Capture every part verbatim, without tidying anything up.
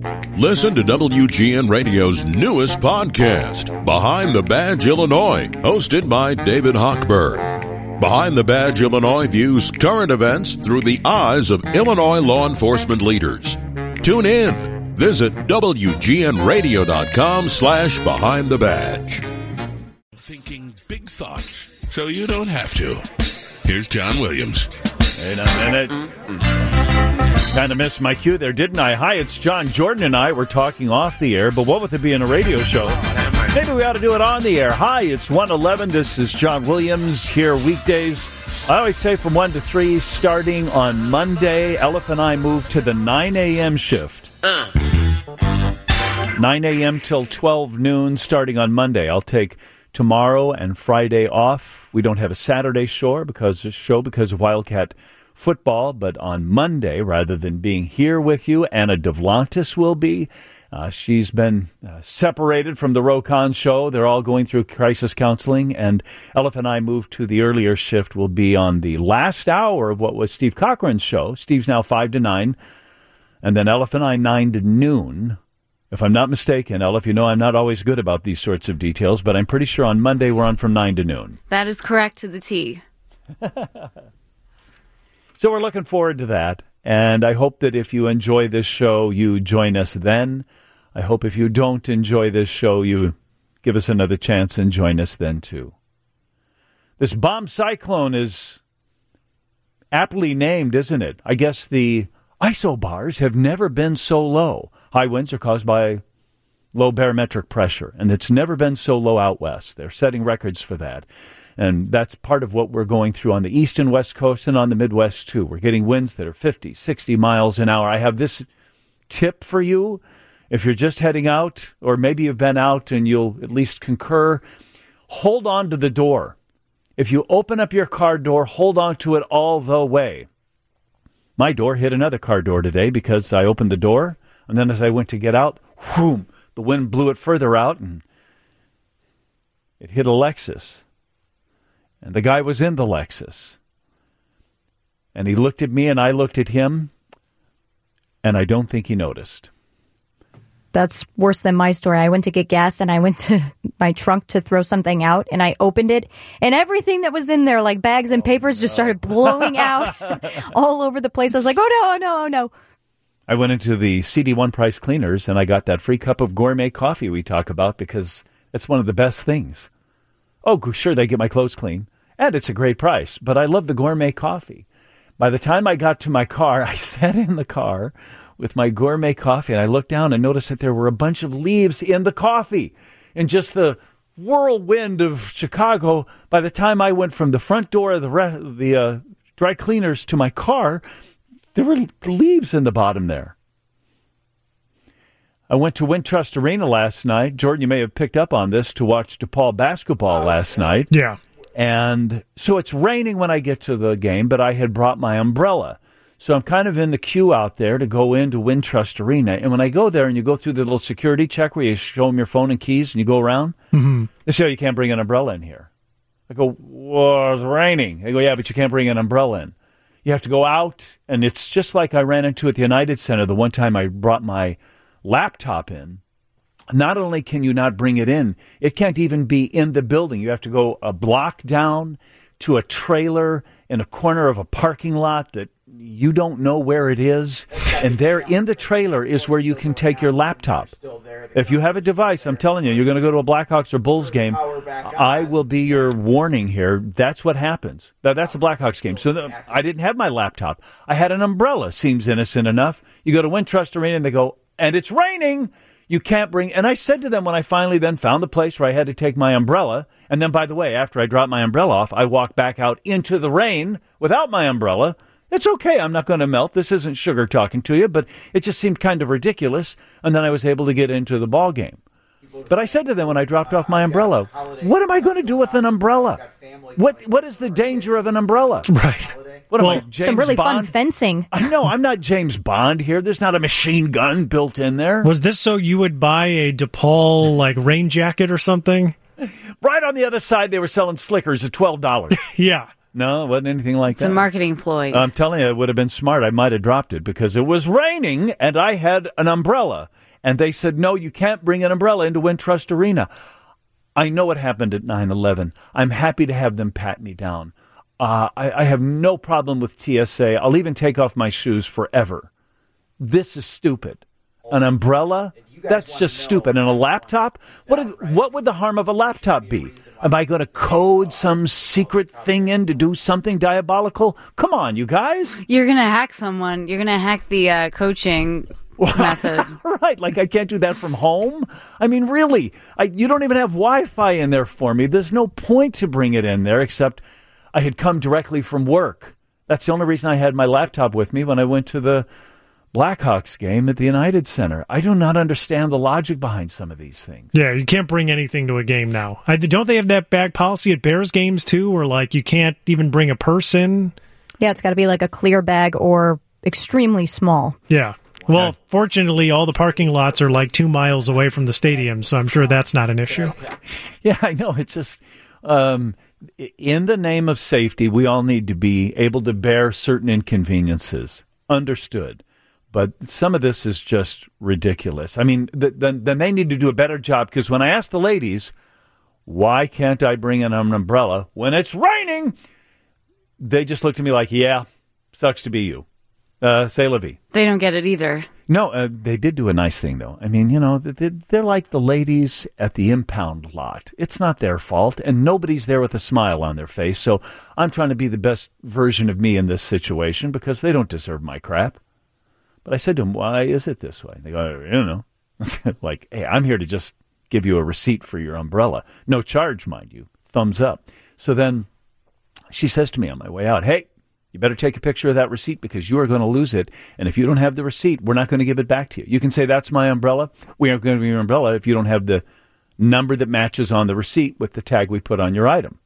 Listen to W G N Radio's newest podcast, Behind the Badge Illinois, hosted by David Hochberg. Behind the Badge Illinois views current events through the eyes of Illinois law enforcement leaders. Tune in. Visit W G N radio dot com slash behind the badge. Thinking big thoughts so you don't have to. Here's John Williams. Wait a minute. Kind of missed my cue there, didn't I? Hi, it's John. Jordan and I were talking off the air, but what would it be in a radio show? Maybe we ought to do it on the air. Hi, it's one eleven. This is John Williams here weekdays. I always say from one to three, starting on Monday. Elif and I move to the nine a.m. shift. nine a.m. till twelve noon starting on Monday. I'll take tomorrow and Friday off. We don't have a Saturday show because show because of Wildcat football, but on Monday, rather than being here with you, Anna Devlantis will be. Uh, she's been uh, separated from the Rokon show. They're all going through crisis counseling, and Elif and I moved to the earlier shift. Will be on the last hour of what was Steve Cochran's show. Steve's now five to nine, and then Elif and I nine to noon. If I'm not mistaken, Elif, you know I'm not always good about these sorts of details, but I'm pretty sure on Monday we're on from nine to noon. That is correct to the T. So we're looking forward to that, and I hope that if you enjoy this show, you join us then. I hope if you don't enjoy this show, you give us another chance and join us then too. This bomb cyclone is aptly named, isn't it? I guess the isobars have never been so low. High winds are caused by low barometric pressure, and it's never been so low out west. They're setting records for that. And that's part of what we're going through on the east and west coast and on the Midwest, too. We're getting winds that are fifty, sixty miles an hour. I have this tip for you. If you're just heading out, or maybe you've been out and you'll at least concur, hold on to the door. If you open up your car door, hold on to it all the way. My door hit another car door today because I opened the door, and then as I went to get out, whoom, the wind blew it further out, and it hit a Lexus. And the guy was in the Lexus. And he looked at me and I looked at him, and I don't think he noticed. That's worse than my story. I went to get gas and I went to my trunk to throw something out, and I opened it, and everything that was in there, like bags and papers, just started blowing out all over the place. I was like, oh no, oh no, oh no. I went into the C D one Price Cleaners and I got that free cup of gourmet coffee we talk about because it's one of the best things. Oh, sure, they get my clothes clean, and it's a great price, but I love the gourmet coffee. By the time I got to my car, I sat in the car with my gourmet coffee, and I looked down and noticed that there were a bunch of leaves in the coffee. And just the whirlwind of Chicago, by the time I went from the front door of the, re- the uh, dry cleaners to my car, there were leaves in the bottom there. I went to Wintrust Arena last night. Jordan, you may have picked up on this, to watch DePaul basketball last night. Yeah. And so it's raining when I get to the game, but I had brought my umbrella. So I'm kind of in the queue out there to go into Wintrust Arena. And when I go there and you go through the little security check where you show them your phone and keys and you go around, mm-hmm. they say, oh, you can't bring an umbrella in here. I go, well, it's raining. They go, yeah, but you can't bring an umbrella in. You have to go out, and it's just like I ran into at the United Center the one time I brought my laptop in. Not only can you not bring it in, it can't even be in the building. You have to go a block down to a trailer in a corner of a parking lot that you don't know where it is. And there in the trailer is where you can take your laptop. If you have a device, I'm telling you, you're going to go to a Blackhawks or Bulls game, I will be your warning here. That's what happens. That's a Blackhawks game. So I didn't have my laptop. I had an umbrella. Seems innocent enough. You go to Wintrust Arena and they go, and it's raining. You can't bring, and I said to them when I finally then found the place where I had to take my umbrella, and then, by the way, after I dropped my umbrella off, I walked back out into the rain without my umbrella. It's okay. I'm not going to melt. This isn't sugar talking to you, but it just seemed kind of ridiculous, and then I was able to get into the ball game. But I said to them when I dropped off my umbrella, what am I going to do with an umbrella? What What is the danger of an umbrella? Right. What am well, I, James some really Bond? fun fencing. I know. I'm not James Bond here. There's not a machine gun built in there. Was this so you would buy a DePaul like rain jacket or something? Right on the other side, they were selling Slickers at twelve dollars. Yeah. No, it wasn't anything like It's that. a marketing ploy. I'm telling you, it would have been smart. I might have dropped it because it was raining and I had an umbrella. And they said, no, you can't bring an umbrella into Wintrust Arena. I know what happened at nine eleven. I'm happy to have them pat me down. Uh, I, I have no problem with T S A. I'll even take off my shoes forever. This is stupid. An umbrella? That's just stupid. And a laptop? What, is, what would the harm of a laptop be? Am I going to code some secret thing in to do something diabolical? Come on, you guys. You're going to hack someone. You're going to hack the uh, coaching method. Right, like I can't do that from home. I mean, really, I, you don't even have Wi-Fi in there for me. There's no point to bring it in there except I had come directly from work. That's the only reason I had my laptop with me when I went to the Blackhawks game at the United Center. I do not understand the logic behind some of these things. Yeah, you can't bring anything to a game now. I, don't they have that bag policy at Bears games too, where like you can't even bring a purse in? Yeah, it's got to be like a clear bag or extremely small. Yeah. Well, fortunately, all the parking lots are like two miles away from the stadium, so I'm sure that's not an issue. Yeah, I know. It's just, um, in the name of safety, we all need to be able to bear certain inconveniences. Understood. But some of this is just ridiculous. I mean, th- then then they need to do a better job, because when I asked the ladies, why can't I bring in an umbrella when it's raining? They just looked at me like, yeah, sucks to be you. Uh, say la vie. They don't get it either. No, uh, they did do a nice thing, though. I mean, you know, they're, they're like the ladies at the impound lot. It's not their fault, and nobody's there with a smile on their face. So I'm trying to be the best version of me in this situation because they don't deserve my crap. But I said to them, why is it this way? They go, you know, like, hey, I'm here to just give you a receipt for your umbrella. No charge, mind you. Thumbs up. So then she says to me on my way out, hey, you better take a picture of that receipt because you are going to lose it. And if you don't have the receipt, we're not going to give it back to you. You can say, that's my umbrella. We aren't going to give you your umbrella if you don't have the number that matches on the receipt with the tag we put on your item.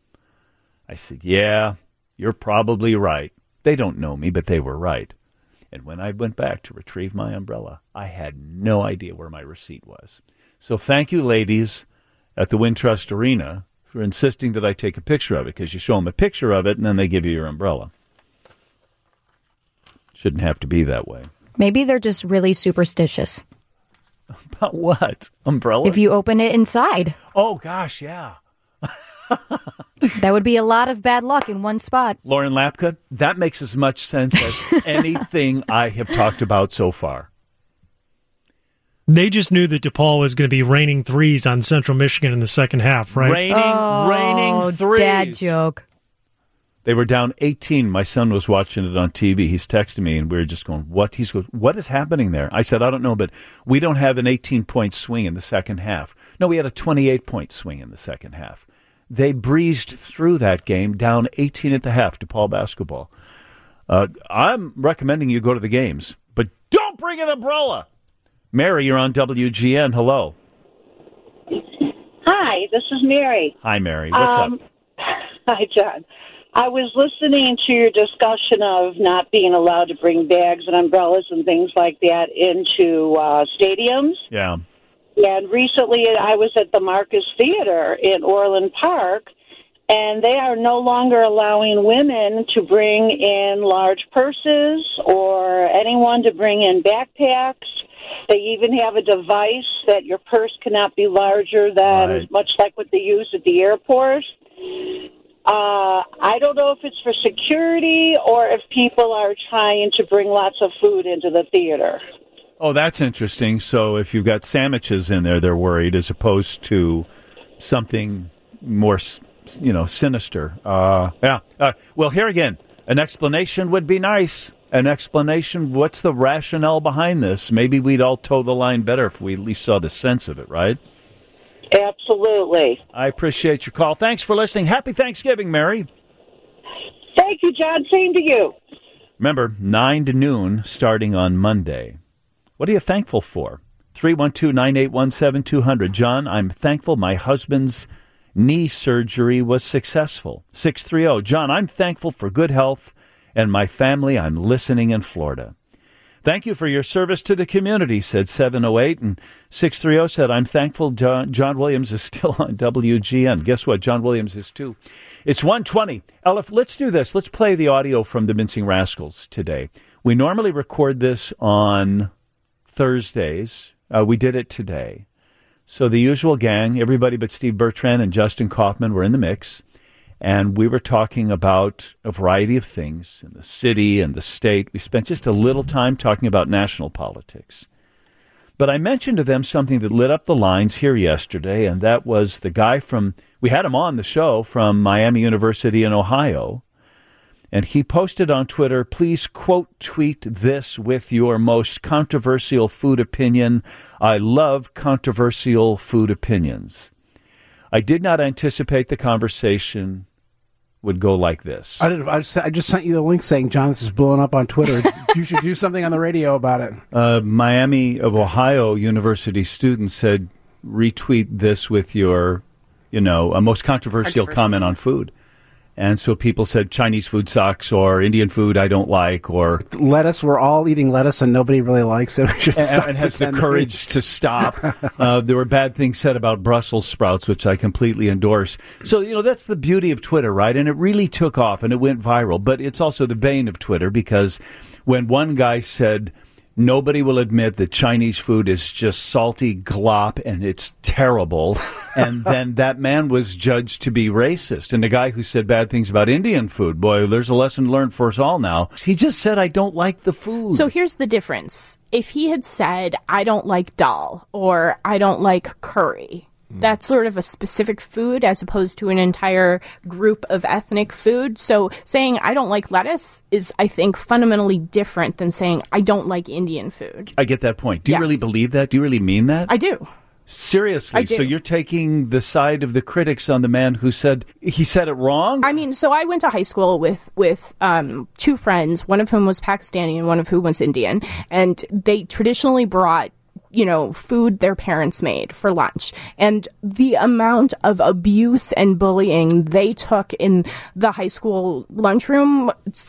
I said, yeah, you're probably right. They don't know me, but they were right. And when I went back to retrieve my umbrella, I had no idea where my receipt was. So thank you, ladies, at the Wintrust Arena for insisting that I take a picture of it, because you show them a picture of it and then they give you your umbrella. Shouldn't have to be that way. Maybe they're just really superstitious. About what? Umbrella? If you open it inside. Oh, gosh, yeah. That would be a lot of bad luck in one spot. Lauren Lapka, that makes as much sense as anything I have talked about so far. They just knew that DePaul was going to be raining threes on Central Michigan in the second half, right? Raining, oh, raining threes. Dad joke. They were down eighteen. My son was watching it on T V. He's texting me, and we were just going, what? He's going, what is happening there? I said, I don't know, but we don't have an eighteen-point swing in the second half. No, we had a twenty-eight-point swing in the second half. They breezed through that game, down eighteen at the half, DePaul basketball. Uh, I'm recommending you go to the games, but don't bring an umbrella. Mary, you're on W G N. Hello. Hi, this is Mary. Hi, Mary. What's um, up? Hi, John. I was listening to your discussion of not being allowed to bring bags and umbrellas and things like that into uh, stadiums. Yeah. And recently I was at the Marcus Theater in Orland Park, and they are no longer allowing women to bring in large purses or anyone to bring in backpacks. They even have a device that your purse cannot be larger than, right. much like what they use at the airport. Uh, I don't know if it's for security or if people are trying to bring lots of food into the theater. Oh, that's interesting. So if you've got sandwiches in there, they're worried, as opposed to something more, you know, sinister. Uh, yeah. Uh, well, here again, an explanation would be nice. An explanation. What's the rationale behind this? Maybe we'd all toe the line better if we at least saw the sense of it, right? Absolutely. I appreciate your call. Thanks for listening. Happy Thanksgiving, Mary. Thank you, John. Same to you. Remember, nine to noon starting on Monday. What are you thankful for? three one two, nine eight one, seven two zero zero. John, I'm thankful my husband's knee surgery was successful. six three zero. John, I'm thankful for good health and my family. I'm listening in Florida. Thank you for your service to the community, said seven oh eight. And six three oh said, I'm thankful John, John Williams is still on W G N. Guess what? John Williams is too. It's one twenty. Elif, let's do this. Let's play the audio from the Mincing Rascals today. We normally record this on Thursdays. Uh, we did it today. So the usual gang, everybody but Steve Bertrand and Justin Kaufman were in the mix. And we were talking about a variety of things in the city and the state. We spent just a little time talking about national politics. But I mentioned to them something that lit up the lines here yesterday, and that was the guy from, we had him on the show, from Miami University in Ohio. And he posted on Twitter, please quote tweet this with your most controversial food opinion. I love controversial food opinions. I did not anticipate the conversation would go like this. I, did, I, just, I just sent you the link saying, John, this is blowing up on Twitter. You should do something on the radio about it. Uh, Miami of Ohio University student said, retweet this with your, you know, a most controversial comment on food. And so people said Chinese food sucks, or Indian food I don't like, or lettuce. We're all eating lettuce and nobody really likes it. We should and, stop and has the courage to stop. Uh, there were bad things said about Brussels sprouts, which I completely endorse. So, you know, that's the beauty of Twitter, right? And it really took off and it went viral. But it's also the bane of Twitter, because when one guy said, nobody will admit that Chinese food is just salty glop and it's terrible. And then that man was judged to be racist. And the guy who said bad things about Indian food, boy, there's a lesson learned for us all now. He just said, I don't like the food. So here's the difference. If he had said, I don't like dal or I don't like curry, that's sort of a specific food as opposed to an entire group of ethnic food. So saying I don't like lettuce is, I think, fundamentally different than saying I don't like Indian food. I get that point. Do you Yes. really believe that? Do you really mean that? I do. Seriously? I do. So you're taking the side of the critics on the man who said he said it wrong? I mean, so I went to high school with with um, two friends, one of whom was Pakistani and one of whom was Indian, and they traditionally brought, you know, food their parents made for lunch. And the amount of abuse and bullying they took in the high school lunchroom,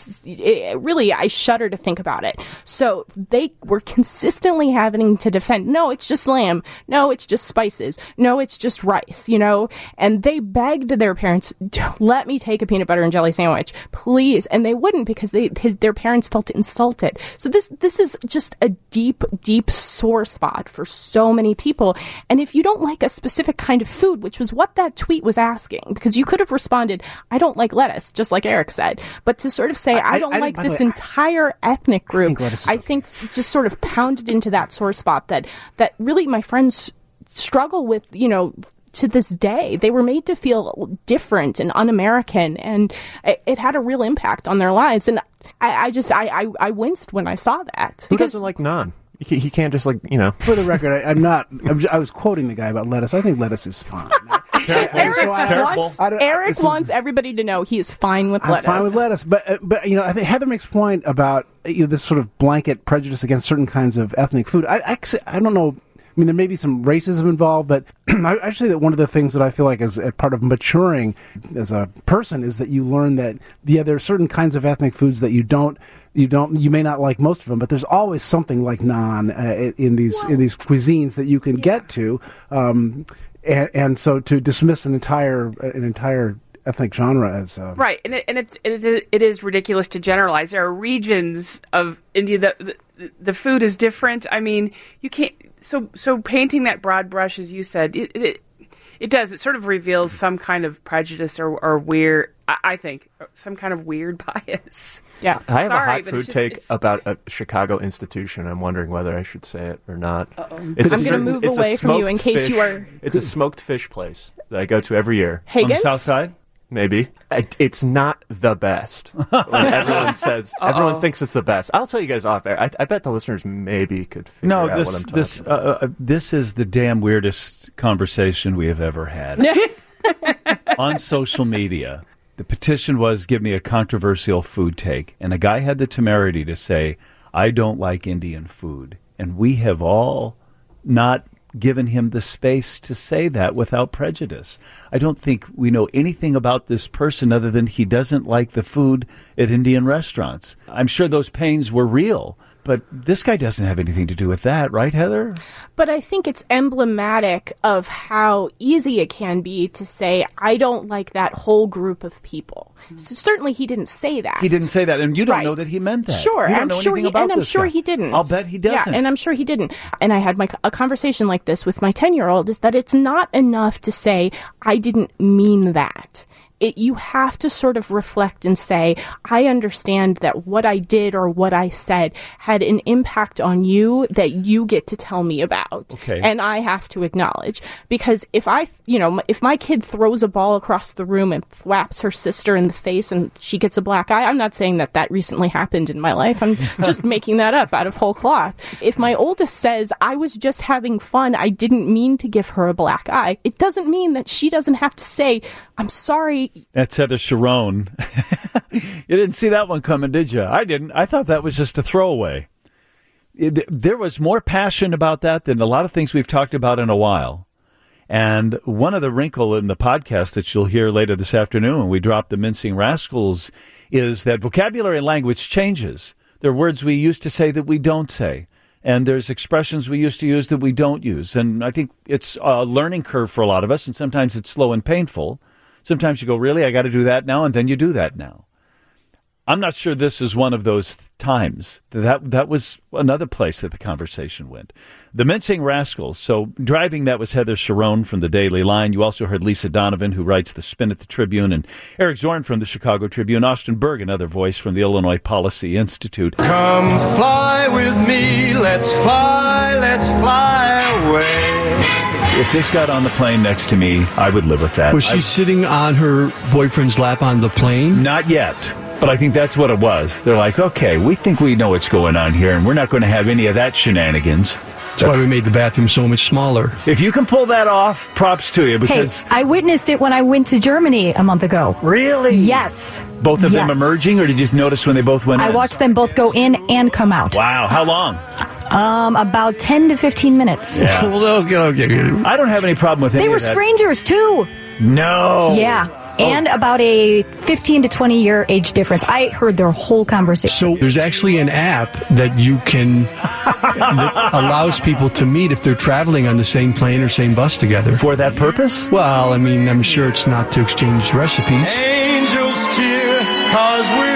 it, really, I shudder to think about it. So they were consistently having to defend, no, it's just lamb. No, it's just spices. No, it's just rice, you know? And they begged their parents, let me take a peanut butter and jelly sandwich, please. And they wouldn't, because they his, their parents felt insulted. So this this is just a deep, deep sore spot for so many people. And if you don't like a specific kind of food, which was what that tweet was asking, because you could have responded, I don't like lettuce, just like Eric said, but to sort of say, I, I don't I, like I, this way, entire ethnic group, I think, I think just sort of pounded into that sore spot that, that really my friends struggle with, you know, to this day. They were made to feel different and un-American, and it, it had a real impact on their lives. And I, I just, I, I, I winced when I saw that. Who doesn't like naan? He, he can't just, like, you know. For the record, I, I'm not, I'm just, I was quoting the guy about lettuce. I think lettuce is fine. Eric, so I, wants, I Eric is, wants everybody to know he is fine with I'm lettuce. fine with lettuce. But, uh, but you know, I think Heather makes a point about, you know, this sort of blanket prejudice against certain kinds of ethnic food. I actually, I don't know. I mean, there may be some racism involved, but I actually that one of the things that I feel like is a part of maturing as a person is that you learn that, yeah, there are certain kinds of ethnic foods that you don't, you don't, you may not like most of them, but there's always something like naan uh, in these well, in these cuisines that you can yeah. get to, um, and, and so to dismiss an entire an entire ethnic genre as uh, right, and it, and it's it is, it is ridiculous to generalize. There are regions of India that the, the food is different. I mean, you can't. So, so painting that broad brush, as you said, it, it it does. It sort of reveals some kind of prejudice or, or weird. I, I think some kind of weird bias. Yeah, I have Sorry, a hot but food it's just, take it's... about a Chicago institution. I'm wondering whether I should say it or not. It's I'm going to move away from you in case fish, you are. It's a smoked fish place that I go to every year. Hagen's? On the South Side. Maybe. It, it's not the best. When everyone says, Uh-oh. everyone thinks it's the best. I'll tell you guys off air. I, I bet the listeners maybe could figure no, out this, what I'm talking this, about. Uh, uh, this is the damn weirdest conversation we have ever had. On social media, the petition was, give me a controversial food take. And a guy had the temerity to say, I don't like Indian food. And we have all not given him the space to say that without prejudice. I don't think we know anything about this person other than he doesn't like the food at Indian restaurants. I'm sure those pains were real, but this guy doesn't have anything to do with that, right, Heather? But I think it's emblematic of how easy it can be to say, I don't like that whole group of people. So certainly he didn't say that. He didn't say that, and you don't Right. know that he meant that. Sure, You don't I'm know sure anything he, about and I'm this sure guy. he didn't. I'll bet he doesn't. Yeah, and I'm sure he didn't. And I had my a conversation like this with my ten-year-old, is that it's not enough to say, I didn't mean that. It, you have to sort of reflect and say, I understand that what I did or what I said had an impact on you that you get to tell me about. Okay. And I have to acknowledge. Because if I, you know, if my kid throws a ball across the room and thwaps her sister in the face and she gets a black eye, I'm not saying that that recently happened in my life. I'm just making that up out of whole cloth. If my oldest says, I was just having fun, I didn't mean to give her a black eye, it doesn't mean that she doesn't have to say, I'm sorry. That's Heather Sharon. You didn't see that one coming, did you? I didn't. I thought that was just a throwaway. It, there was more passion about that than a lot of things we've talked about in a while. And one of the wrinkle in the podcast that you'll hear later this afternoon when we drop the Mincing Rascals is that vocabulary and language changes. There are words we used to say that we don't say. And there's expressions we used to use that we don't use. And I think it's a learning curve for a lot of us, and sometimes it's slow and painful. Sometimes you go, really, I got to do that now, and then you do that now. I'm not sure this is one of those times. That that was another place that the conversation went. The Mincing Rascals. So driving that was Heather Sharon from the Daily Line. You also heard Lisa Donovan, who writes the Spin at the Tribune, and Eric Zorn from the Chicago Tribune. Austin Berg, another voice from the Illinois Policy Institute. Come fly with me, let's fly, let's fly away. If this got on the plane next to me, I would live with that. Was she I, sitting on her boyfriend's lap on the plane? Not yet. But I think that's what it was. They're like, okay, we think we know what's going on here, and we're not going to have any of that shenanigans. That's, that's why we made the bathroom so much smaller. If you can pull that off, props to you. Because hey, I witnessed it when I went to Germany a month ago. Really? Yes. Both of yes. them emerging, or did you just notice when they both went I in? I watched them both go in and come out. Wow. How long? Um, about ten to fifteen minutes. Yeah. well, okay, okay. I don't have any problem with any They were of that. strangers, too. No. Yeah. And oh. about a fifteen to twenty year age difference. I heard their whole conversation. So there's actually an app that you can, that allows people to meet if they're traveling on the same plane or same bus together. For that purpose? Well, I mean, I'm sure it's not to exchange recipes. Angels cheer, cause we're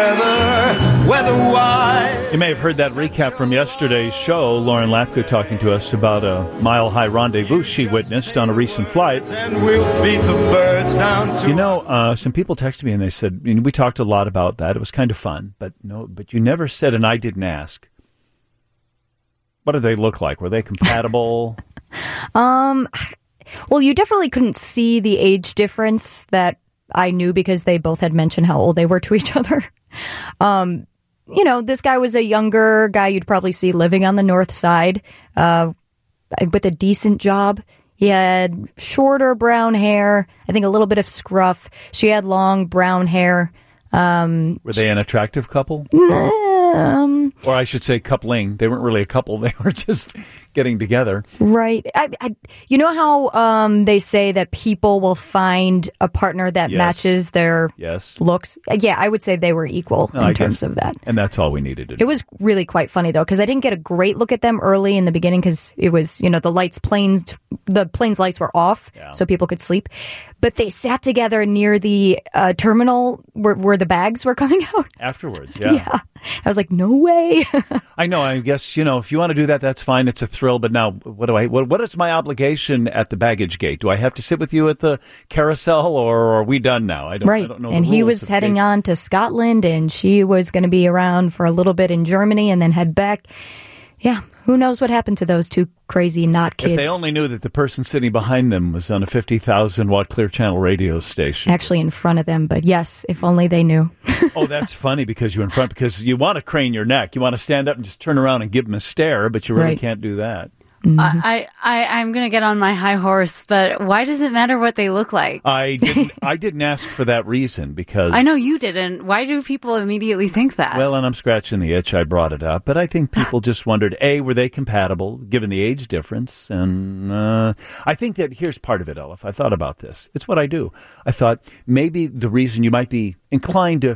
together, weather-wise. You may have heard that recap from yesterday's show. Lauren Lapka talking to us about a mile-high rendezvous she witnessed on a recent flight. And we'll beat the birds down to You know, uh, some people texted me and they said, you know, we talked a lot about that. It was kind of fun, but no, but you never said, and I didn't ask. What did they look like? Were they compatible? um, well, you definitely couldn't see the age difference that I knew because they both had mentioned how old they were to each other. Um, you know, this guy was a younger guy you'd probably see living on the north side, uh, with a decent job. He had shorter brown hair, I think a little bit of scruff. She had long brown hair. Um, were they an attractive couple? Um, or I should say coupling. They weren't really a couple. They were just getting together. Right. I, I, you know how um, they say that people will find a partner that yes. matches their yes. looks? Yeah, I would say they were equal no, in I terms guess, of that. And that's all we needed to do. It was really quite funny, though, because I didn't get a great look at them early in the beginning because it was, you know, the lights, planes, the plane's lights were off yeah. so people could sleep. But they sat together near the uh, terminal where, where the bags were coming out. Afterwards, yeah. Yeah. I was like, no way. I know. I guess, you know, if you want to do that, that's fine. It's a thrill. But now, what do I, what, what is my obligation at the baggage gate? Do I have to sit with you at the carousel, or are we done now? I don't, right. I don't know. And the he rules was heading gate. on to Scotland, and she was going to be around for a little bit in Germany and then head back. Yeah. Who knows what happened to those two crazy not kids? If they only knew that the person sitting behind them was on a fifty thousand watt Clear Channel radio station. Actually in front of them, but yes, if only they knew. Oh, that's funny because you're in front, because you want to crane your neck. You want to stand up and just turn around and give them a stare, but you really right. can't do that. Mm-hmm. I, I, I'm going to get on my high horse, but why does it matter what they look like? I didn't, I didn't ask for that reason because... I know you didn't. Why do people immediately think that? Well, and I'm scratching the itch. I brought it up. But I think people just wondered, A, were they compatible, given the age difference? And uh, I think that here's part of it, Elif. I thought about this. It's what I do. I thought maybe the reason you might be inclined to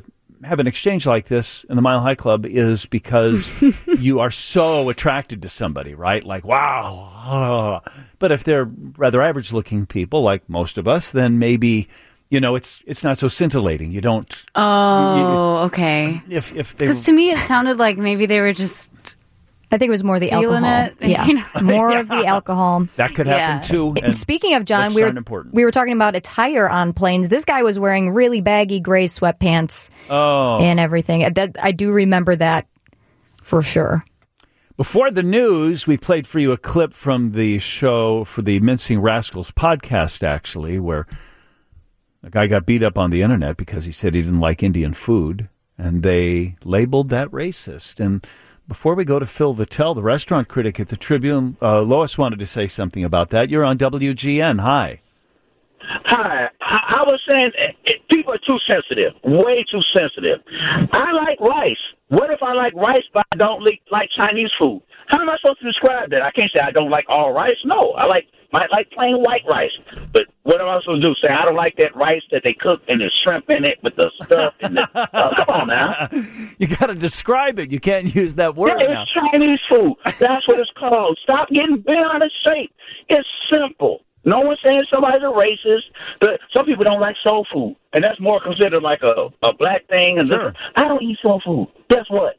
have an exchange like this in the Mile High Club is because you are so attracted to somebody, right? Like, wow. Oh. But if they're rather average-looking people, like most of us, then maybe, you know, it's it's not so scintillating. You don't... Oh, you, okay. If if they Because to me, it sounded like maybe they were just... I think it was more the Feeling alcohol. it, Yeah, you know? more Yeah. of the alcohol. That could happen, Yeah. too. And speaking of John, looks we were aren't important. we were talking about attire on planes. This guy was wearing really baggy gray sweatpants Oh. and everything. That I do remember that for sure. Before the news, we played for you a clip from the show for the Mincing Rascals podcast, actually, where a guy got beat up on the internet because he said he didn't like Indian food, and they labeled that racist. And before we go to Phil Vitale, the restaurant critic at the Tribune, uh, Lois wanted to say something about that. You're on W G N. Hi. Hi. I, I was saying eh, people are too sensitive, way too sensitive. I like rice. What if I like rice but I don't like, like Chinese food? How am I supposed to describe that? I can't say I don't like all rice. No, I like I like plain white rice. But what am I supposed to do? Say I don't like that rice that they cook and there's shrimp in it with the stuff. And the, uh, come on now. You got to describe it. You can't use that word Yeah, now. it's Chinese food. That's what it's called. Stop getting bent on its shape. It's simple. No one's saying somebody's a racist, but some people don't like soul food, and that's more considered like a, a black thing. And Sure. I don't eat soul food. Guess what?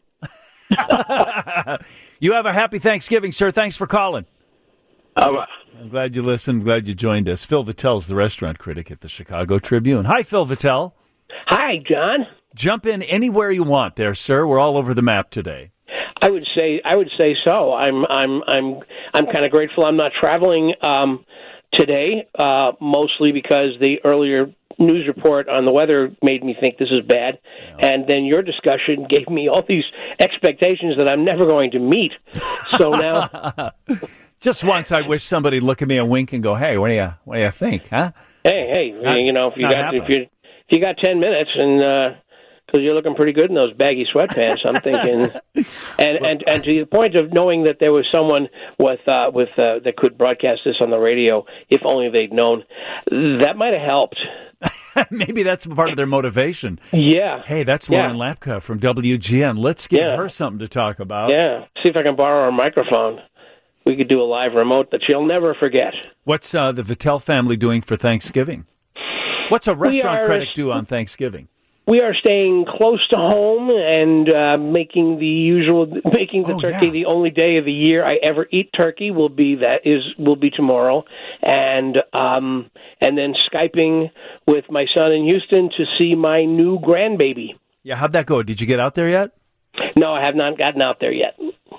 You have a happy Thanksgiving, sir. Thanks for calling. All right. I'm glad you listened. Glad you joined us. Phil Vitale's the restaurant critic at the Chicago Tribune. Hi, Phil Vitale. Hi, John. Jump in anywhere you want there, sir. We're all over the map today. I would say I would say so. I'm I'm I'm I'm kind of grateful I'm not traveling um, today, uh, mostly because the earlier news report on the weather made me think this is bad, yeah. And then your discussion gave me all these expectations that I'm never going to meet. So now, just once, I wish somebody'd look at me and wink and go, "Hey, what do you what do you think, huh?" Hey, hey, not, you know, if you not got happening. if you if you got ten minutes and. Uh, Because you're looking pretty good in those baggy sweatpants, I'm thinking, and and and to the point of knowing that there was someone with uh, with uh, that could broadcast this on the radio, if only they'd known, that might have helped. Maybe that's part of their motivation. Yeah. Hey, that's yeah. Lauren Lapka from W G N. Let's give yeah. her something to talk about. Yeah. See if I can borrow her microphone. We could do a live remote that she'll never forget. What's uh, the Vitale family doing for Thanksgiving? What's a restaurant are, critic do on Thanksgiving? We are staying close to home and uh, making the usual, making the oh, turkey yeah. the only day of the year I ever eat turkey will be that is will be tomorrow, and um, and then Skyping with my son in Houston to see my new grandbaby. Yeah, how'd that go? Did you get out there yet? No, I have not gotten out there yet.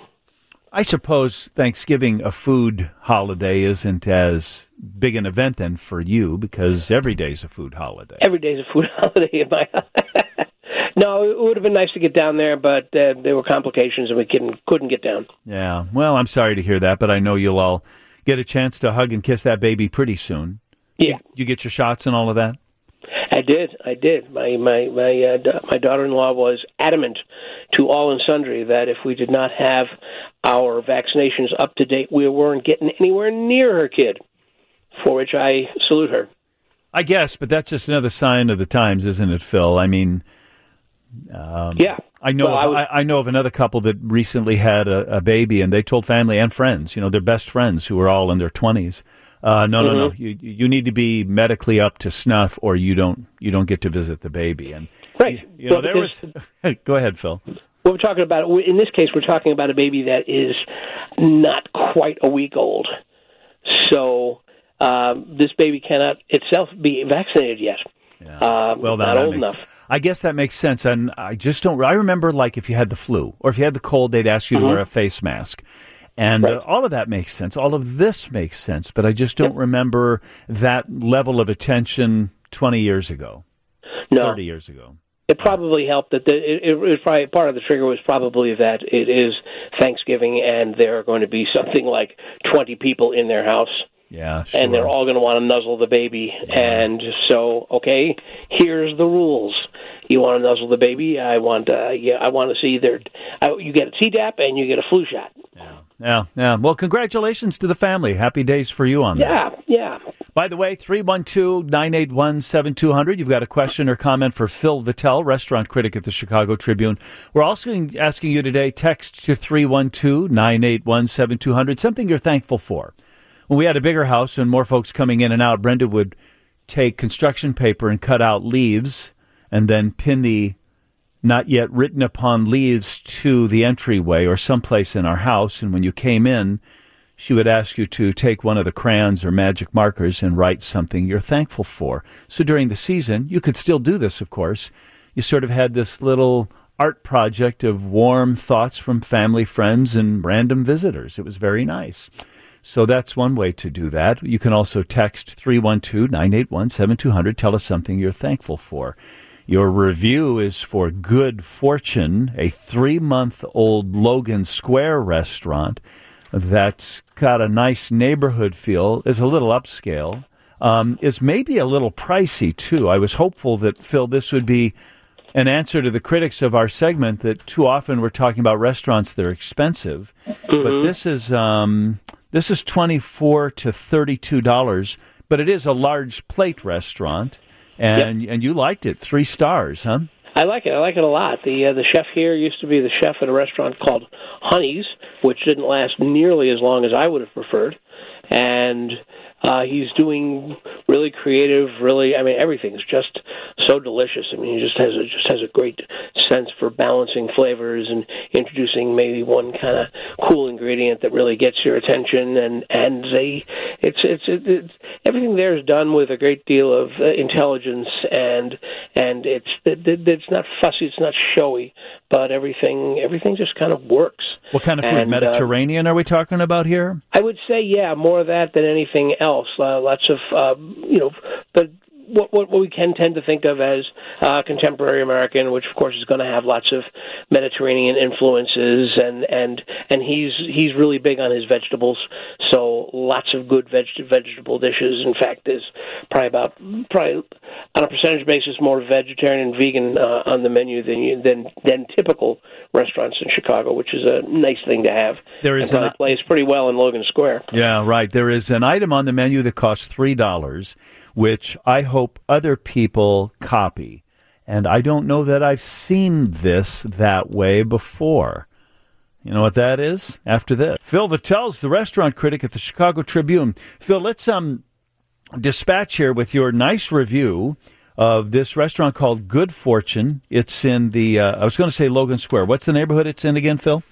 I suppose Thanksgiving, a food holiday, isn't as big an event then for you because every day's a food holiday. Every day's a food holiday in my No, it would have been nice to get down there, but uh, there were complications and we couldn't, couldn't get down. Yeah, well, I'm sorry to hear that, but I know you'll all get a chance to hug and kiss that baby pretty soon. Yeah. You, you get your shots and all of that? I did. I did. My my my uh, da- my daughter-in-law was adamant to all and sundry that if we did not have our vaccinations up to date, we weren't getting anywhere near her kid. For which I salute her. I guess, but that's just another sign of the times, isn't it, Phil? I mean, um, yeah. I know. Well, of, I, was, I, I know of another couple that recently had a, a baby, and they told family and friends, you know, their best friends who were all in their twenties. Uh, no, mm-hmm. no, no. You you need to be medically up to snuff, or you don't you don't get to visit the baby. And right, you, you know, well, there was. Go ahead, Phil. What we're talking about in this case, we're talking about a baby that is not quite a week old. So um, this baby cannot itself be vaccinated yet. Yeah. Uh, well, that, not that old makes, enough. I guess that makes sense. And I just don't. I remember, like, if you had the flu or if you had the cold, they'd ask you mm-hmm. to wear a face mask. And right. uh, all of that makes sense. All of this makes sense. But I just don't yep. remember that level of attention twenty years ago, no. thirty years ago. It probably helped that the, it, it was probably part of the trigger was probably that it is Thanksgiving and there are going to be something like twenty people in their house. Yeah, sure. And they're all going to want to nuzzle the baby. Yeah. And so, okay, here's the rules. You want to nuzzle the baby? I want, uh, yeah, I want to see their. I, you get a Tdap and you get a flu shot. Yeah. Yeah, yeah. Well, congratulations to the family. Happy days for you on that. Yeah, yeah. By the way, three one two, nine eight one, seven two zero zero. You've got a question or comment for Phil Vitale, restaurant critic at the Chicago Tribune. We're also asking you today, text to three one two, nine eight one, seven two zero zero, something you're thankful for. When we had a bigger house and more folks coming in and out, Brenda would take construction paper and cut out leaves and then pin the not yet written upon leaves to the entryway or someplace in our house. And when you came in, she would ask you to take one of the crayons or magic markers and write something you're thankful for. So during the season, you could still do this, of course. You sort of had this little art project of warm thoughts from family, friends, and random visitors. It was very nice. So that's one way to do that. You can also text three one two, nine eight one, seven two zero zero. Tell us something you're thankful for. Your review is for Good Fortune, a three-month-old Logan Square restaurant that's got a nice neighborhood feel, is a little upscale, um, is maybe a little pricey, too. I was hopeful that, Phil, this would be an answer to the critics of our segment that too often we're talking about restaurants that are expensive. Mm-hmm. But this is um, this is twenty-four to thirty-two dollars, but it is a large plate restaurant. And yep. and you liked it, three stars, huh? I like it. I like it a lot. The uh, the chef here used to be the chef at a restaurant called Honey's, which didn't last nearly as long as I would have preferred. And uh, he's doing really creative, really. I mean, everything's just so delicious. I mean, he just has a, just has a great sense for balancing flavors and introducing maybe one kind of cool ingredient that really gets your attention. And and they, it's it's, it's everything there is done with a great deal of uh, intelligence, and and it's it, it's not fussy, it's not showy, but everything everything just kind of works. What kind of food? And, Mediterranean uh, are we talking about here? I would say, yeah, more of that than anything else. Uh, lots of, uh, you know, but what, what what we can tend to think of as uh, contemporary American, which of course is going to have lots of Mediterranean influences, and, and, and he's he's really big on his vegetables, so lots of good veg- vegetable dishes. In fact, there's probably about probably on a percentage basis more vegetarian and vegan uh, on the menu than you, than than typical restaurants in Chicago, which is a nice thing to have. There is and probably an, plays pretty well in Logan Square. Yeah, right. There is an item on the menu that costs three dollars, which I hope other people copy. And I don't know that I've seen this that way before. You know what that is? After this. Phil Vitale's the restaurant critic at the Chicago Tribune. Phil, let's um dispatch here with your nice review of this restaurant called Good Fortune. It's in the, uh, I was going to say Logan Square. What's the neighborhood it's in again, Phil?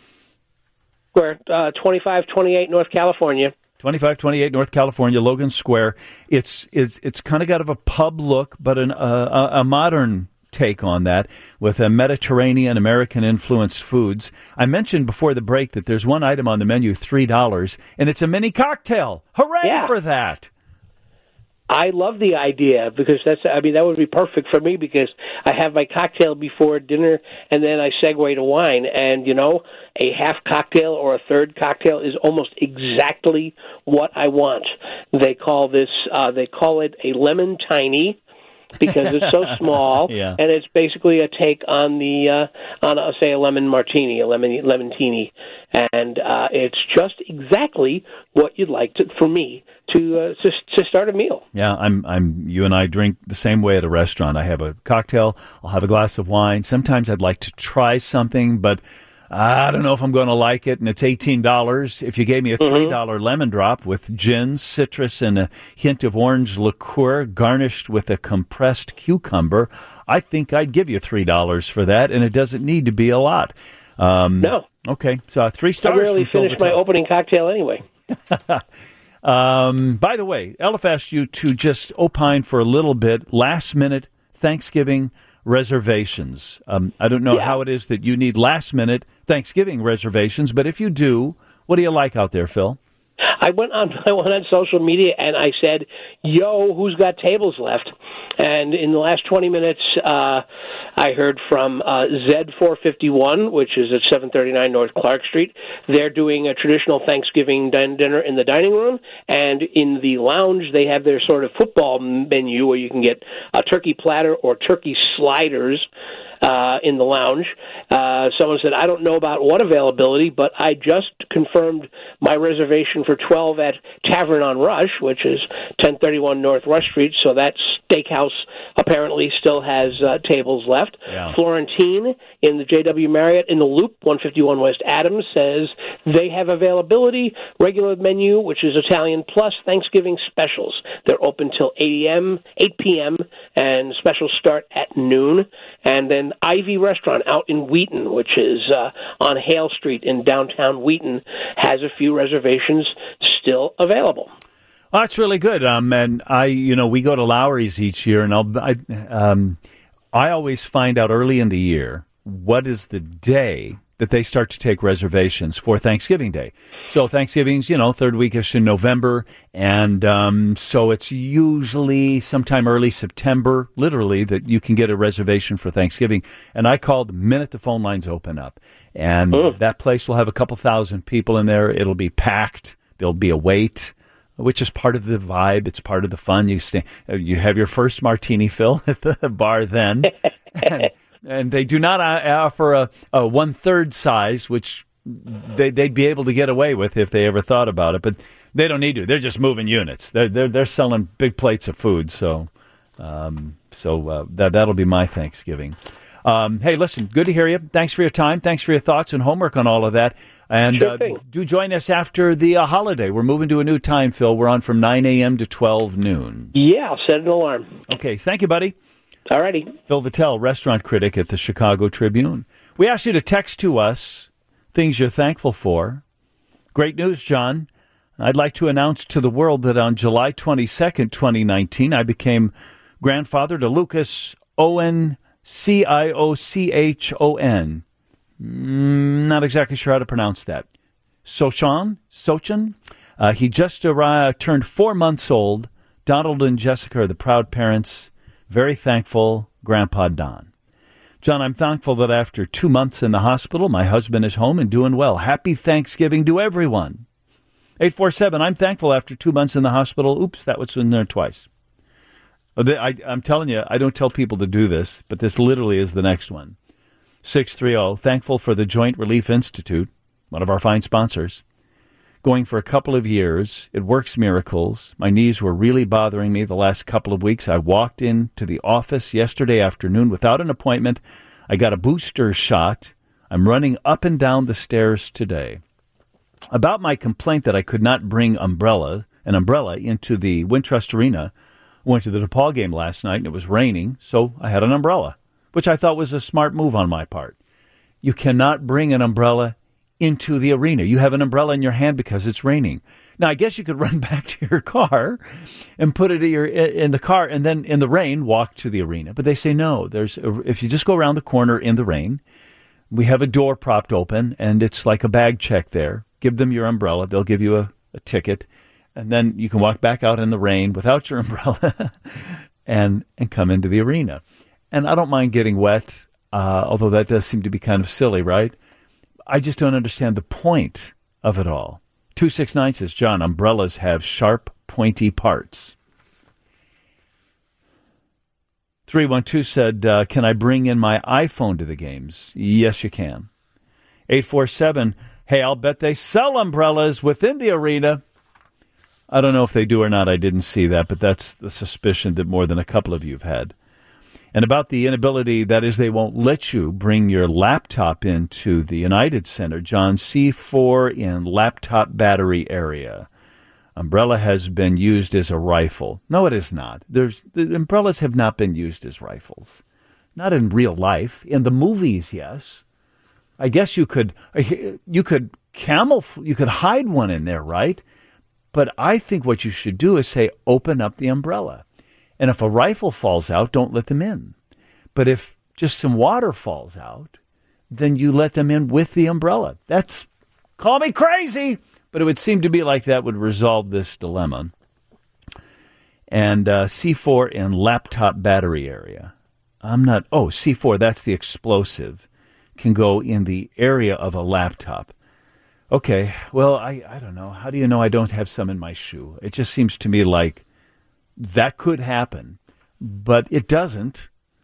Square, uh, twenty-five twenty-eight North California. twenty-five twenty-eight North California, Logan Square. It's it's it's kind of got of a pub look, but an, uh, a, a modern take on that with a Mediterranean, American-influenced foods. I mentioned before the break that there's one item on the menu, three dollars, and it's a mini cocktail. Hooray yeah. for that! I love the idea because that's, I mean, that would be perfect for me because I have my cocktail before dinner and then I segue to wine. And, you know, a half cocktail or a third cocktail is almost exactly what I want. They call this, uh, they call it a lemon tiny because it's so small, yeah. and it's basically a take on the, uh, on, a, say, a lemon martini, a lemon, lemon-tini. And uh, it's just exactly what you'd like to, for me to, uh, to to start a meal. Yeah, I'm. I'm. You and I drink the same way at a restaurant. I have a cocktail. I'll have a glass of wine. Sometimes I'd like to try something, but I don't know if I'm going to like it. And it's eighteen dollars. If you gave me a three dollar mm-hmm. lemon drop with gin, citrus, and a hint of orange liqueur, garnished with a compressed cucumber, I think I'd give you three dollars for that. And it doesn't need to be a lot. Um, no. Okay, so three stars. I rarely finish my opening cocktail anyway. um, by the way, Elif asked you to just opine for a little bit, last-minute Thanksgiving reservations. Um, I don't know yeah. how it is that you need last-minute Thanksgiving reservations, but if you do, what do you like out there, Phil? I went on I went on social media and I said, "Yo, who's got tables left?" And in the last twenty minutes, uh, I heard from uh, Z four fifty-one, which is at seven thirty-nine North Clark Street. They're doing a traditional Thanksgiving din- dinner in the dining room, and in the lounge they have their sort of football menu where you can get a turkey platter or turkey sliders. uh, in the lounge. Uh, someone said, I don't know about what availability, but I just confirmed my reservation for twelve at Tavern on Rush, which is ten thirty-one North Rush Street, so that steakhouse apparently still has uh, tables left. Yeah. Florentine in the J W Marriott in the Loop, one fifty-one West Adams, says they have availability, regular menu, which is Italian, plus Thanksgiving specials. They're open till eight a.m., eight p.m., and specials start at noon. And then Ivy Restaurant out in Wheaton, which is uh, on Hale Street in downtown Wheaton, has a few reservations still available. Well, that's really good. Um, and I, you know, we go to Lowry's each year, and I'll, I, um, I always find out early in the year what is the day that they start to take reservations for Thanksgiving Day. So Thanksgiving's, you know, third weekish in November, and um, so it's usually sometime early September, literally, that you can get a reservation for Thanksgiving. And I called the minute the phone lines open up, and mm. that place will have a couple thousand people in there. It'll be packed. There'll be a wait, which is part of the vibe. It's part of the fun. You stay, you have your first martini fill at the bar then. and, and they do not offer a, a one-third size, which they, they'd be able to get away with if they ever thought about it. But they don't need to. They're just moving units. They're they're, they're selling big plates of food. So um, so uh, that, that'll be my Thanksgiving. Um, hey, listen, good to hear you. Thanks for your time. Thanks for your thoughts and homework on all of that. And sure uh, thing. do join us after the uh, holiday. We're moving to a new time, Phil. We're on from nine a.m. to twelve noon. Yeah, I'll set an alarm. Okay, thank you, buddy. All righty. Phil Vitale, restaurant critic at the Chicago Tribune. We asked you to text to us things you're thankful for. Great news, John. I'd like to announce to the world that on July twenty-second, twenty nineteen, I became grandfather to Lucas Owen C I O C H O N. Mm, not exactly sure how to pronounce that. Sochan? Sochan? Uh, he just arrived, turned four months old. Donald and Jessica are the proud parents. Very thankful, Grandpa Don. John, I'm thankful that after two months in the hospital, my husband is home and doing well. Happy Thanksgiving to everyone. eight four seven, I'm thankful after two months in the hospital. Oops, that was in there twice. I, I'm telling you, I don't tell people to do this, but this literally is the next one. six three zero, thankful for the Joint Relief Institute, one of our fine sponsors. Going for a couple of years, it works miracles. My knees were really bothering me the last couple of weeks. I walked into the office yesterday afternoon without an appointment. I got a booster shot. I'm running up and down the stairs today. About my complaint that I could not bring umbrella, an umbrella into the Wintrust Arena, I went to the DePaul game last night and it was raining, so I had an umbrella, which I thought was a smart move on my part. You cannot bring an umbrella into the arena. You have an umbrella in your hand because it's raining. Now, I guess you could run back to your car and put it in, your, in the car and then in the rain walk to the arena. But they say no. There's a, if you just go around the corner in the rain, we have a door propped open and it's like a bag check there. Give them your umbrella. They'll give you a, a ticket. And then you can walk back out in the rain without your umbrella and and come into the arena. And I don't mind getting wet, uh, although that does seem to be kind of silly, right? I just don't understand the point of it all. two six nine says, John, umbrellas have sharp, pointy parts. three one two said, uh, can I bring in my iPhone to the games? Yes, you can. eight four seven, hey, I'll bet they sell umbrellas within the arena. I don't know if they do or not. I didn't see that, but that's the suspicion that more than a couple of you have had. And about the inability, that is, they won't let you bring your laptop into the United Center. John, C four in laptop battery area. Umbrella has been used as a rifle. No, it is not. There's the umbrellas have not been used as rifles. Not in real life. In the movies, yes. I guess you could you could camouflage, you could hide one in there, right? But I think what you should do is say, open up the umbrella. And if a rifle falls out, don't let them in. But if just some water falls out, then you let them in with the umbrella. That's, call me crazy, but it would seem to be like that would resolve this dilemma. And uh, C four in laptop battery area. I'm not, oh, C four, that's the explosive, can go in the area of a laptop. Okay, well, I, I don't know. How do you know I don't have some in my shoe? It just seems to me like that could happen, but it doesn't.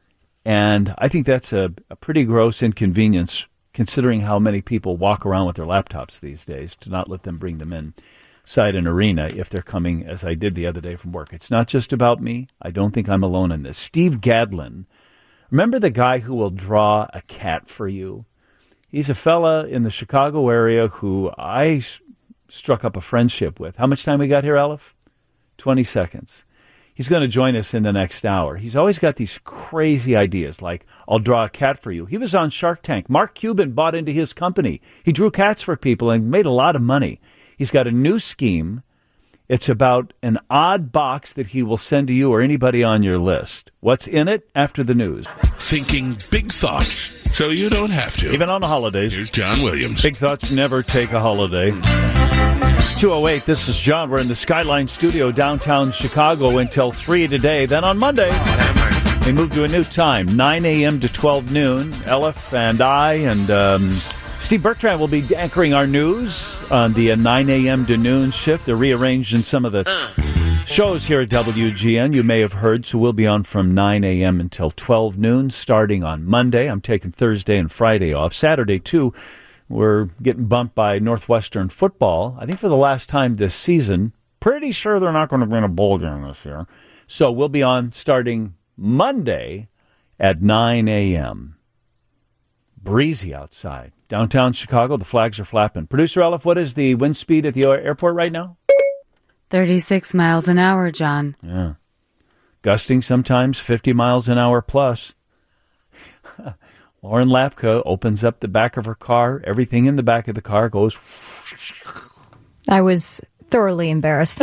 And I think that's a, a pretty gross inconvenience, considering how many people walk around with their laptops these days, to not let them bring them in inside an arena if they're coming, as I did the other day from work. It's not just about me. I don't think I'm alone in this. Steve Gadlin, remember the guy who will draw a cat for you? He's a fella in the Chicago area who I struck up a friendship with. How much time we got here, Aleph? twenty seconds. He's going to join us in the next hour. He's always got these crazy ideas, like, I'll draw a cat for you. He was on Shark Tank. Mark Cuban bought into his company. He drew cats for people and made a lot of money. He's got a new scheme. It's about an odd box that he will send to you or anybody on your list. What's in it? After the news. Thinking big thoughts, so you don't have to. Even on the holidays. Here's John Williams. Big thoughts never take a holiday. It's two oh eight. This is John. We're in the Skyline Studio downtown Chicago until three today. Then on Monday, we move to a new time, nine a.m. to twelve noon. Elif and I and um, Steve Bertrand will be anchoring our news on the uh, nine a.m. to noon shift. They're rearranging some of the shows here at W G N you may have heard, so we'll be on from nine a.m. until twelve noon starting on Monday. I'm taking Thursday and Friday off. Saturday, too, we're getting bumped by Northwestern football. I think for the last time this season. Pretty sure they're not going to win a bowl game this year. So we'll be on starting Monday at nine a.m. Breezy outside. Downtown Chicago, the flags are flapping. Producer Aleph, what is the wind speed at the airport right now? thirty-six miles an hour, John. Yeah. Gusting sometimes fifty miles an hour plus. Lauren Lapka opens up the back of her car. Everything in the back of the car goes. I was thoroughly embarrassed.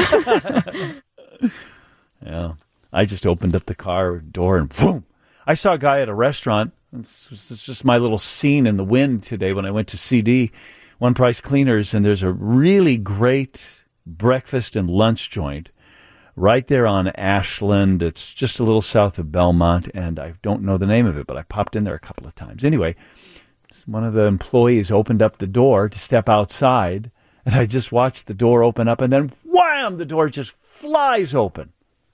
Yeah. I just opened up the car door and boom. I saw a guy at a restaurant. This was just my little scene in the wind today when I went to C D, One Price Cleaners, and there's a really great breakfast and lunch joint right there on Ashland. It's just a little south of Belmont, and I don't know the name of it, but I popped in there a couple of times. Anyway, one of the employees opened up the door to step outside, and I just watched the door open up, and then wham, the door just flies open.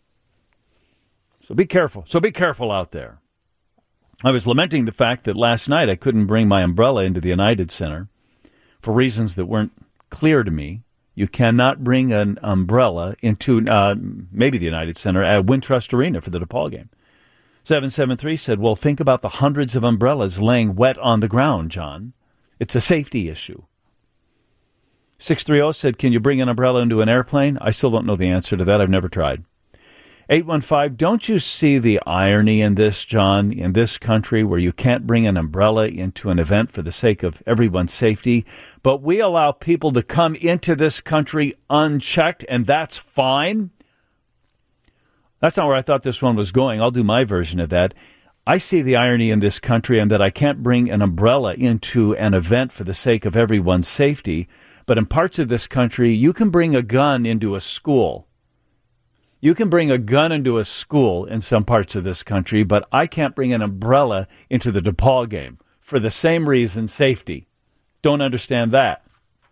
So be careful. So be careful out there. I was lamenting the fact that last night I couldn't bring my umbrella into the United Center for reasons that weren't clear to me. You cannot bring an umbrella into uh, maybe the United Center at Wintrust Arena for the DePaul game. seven seven three said, well, think about the hundreds of umbrellas laying wet on the ground, John. It's a safety issue. six three zero said, can you bring an umbrella into an airplane? I still don't know the answer to that. I've never tried. eight one five, don't you see the irony in this, John, in this country where you can't bring an umbrella into an event for the sake of everyone's safety, but we allow people to come into this country unchecked, and that's fine? That's not where I thought this one was going. I'll do my version of that. I see the irony in this country and that I can't bring an umbrella into an event for the sake of everyone's safety, but in parts of this country, you can bring a gun into a school. You can bring a gun into a school in some parts of this country, but I can't bring an umbrella into the DePaul game for the same reason, safety. Don't understand that.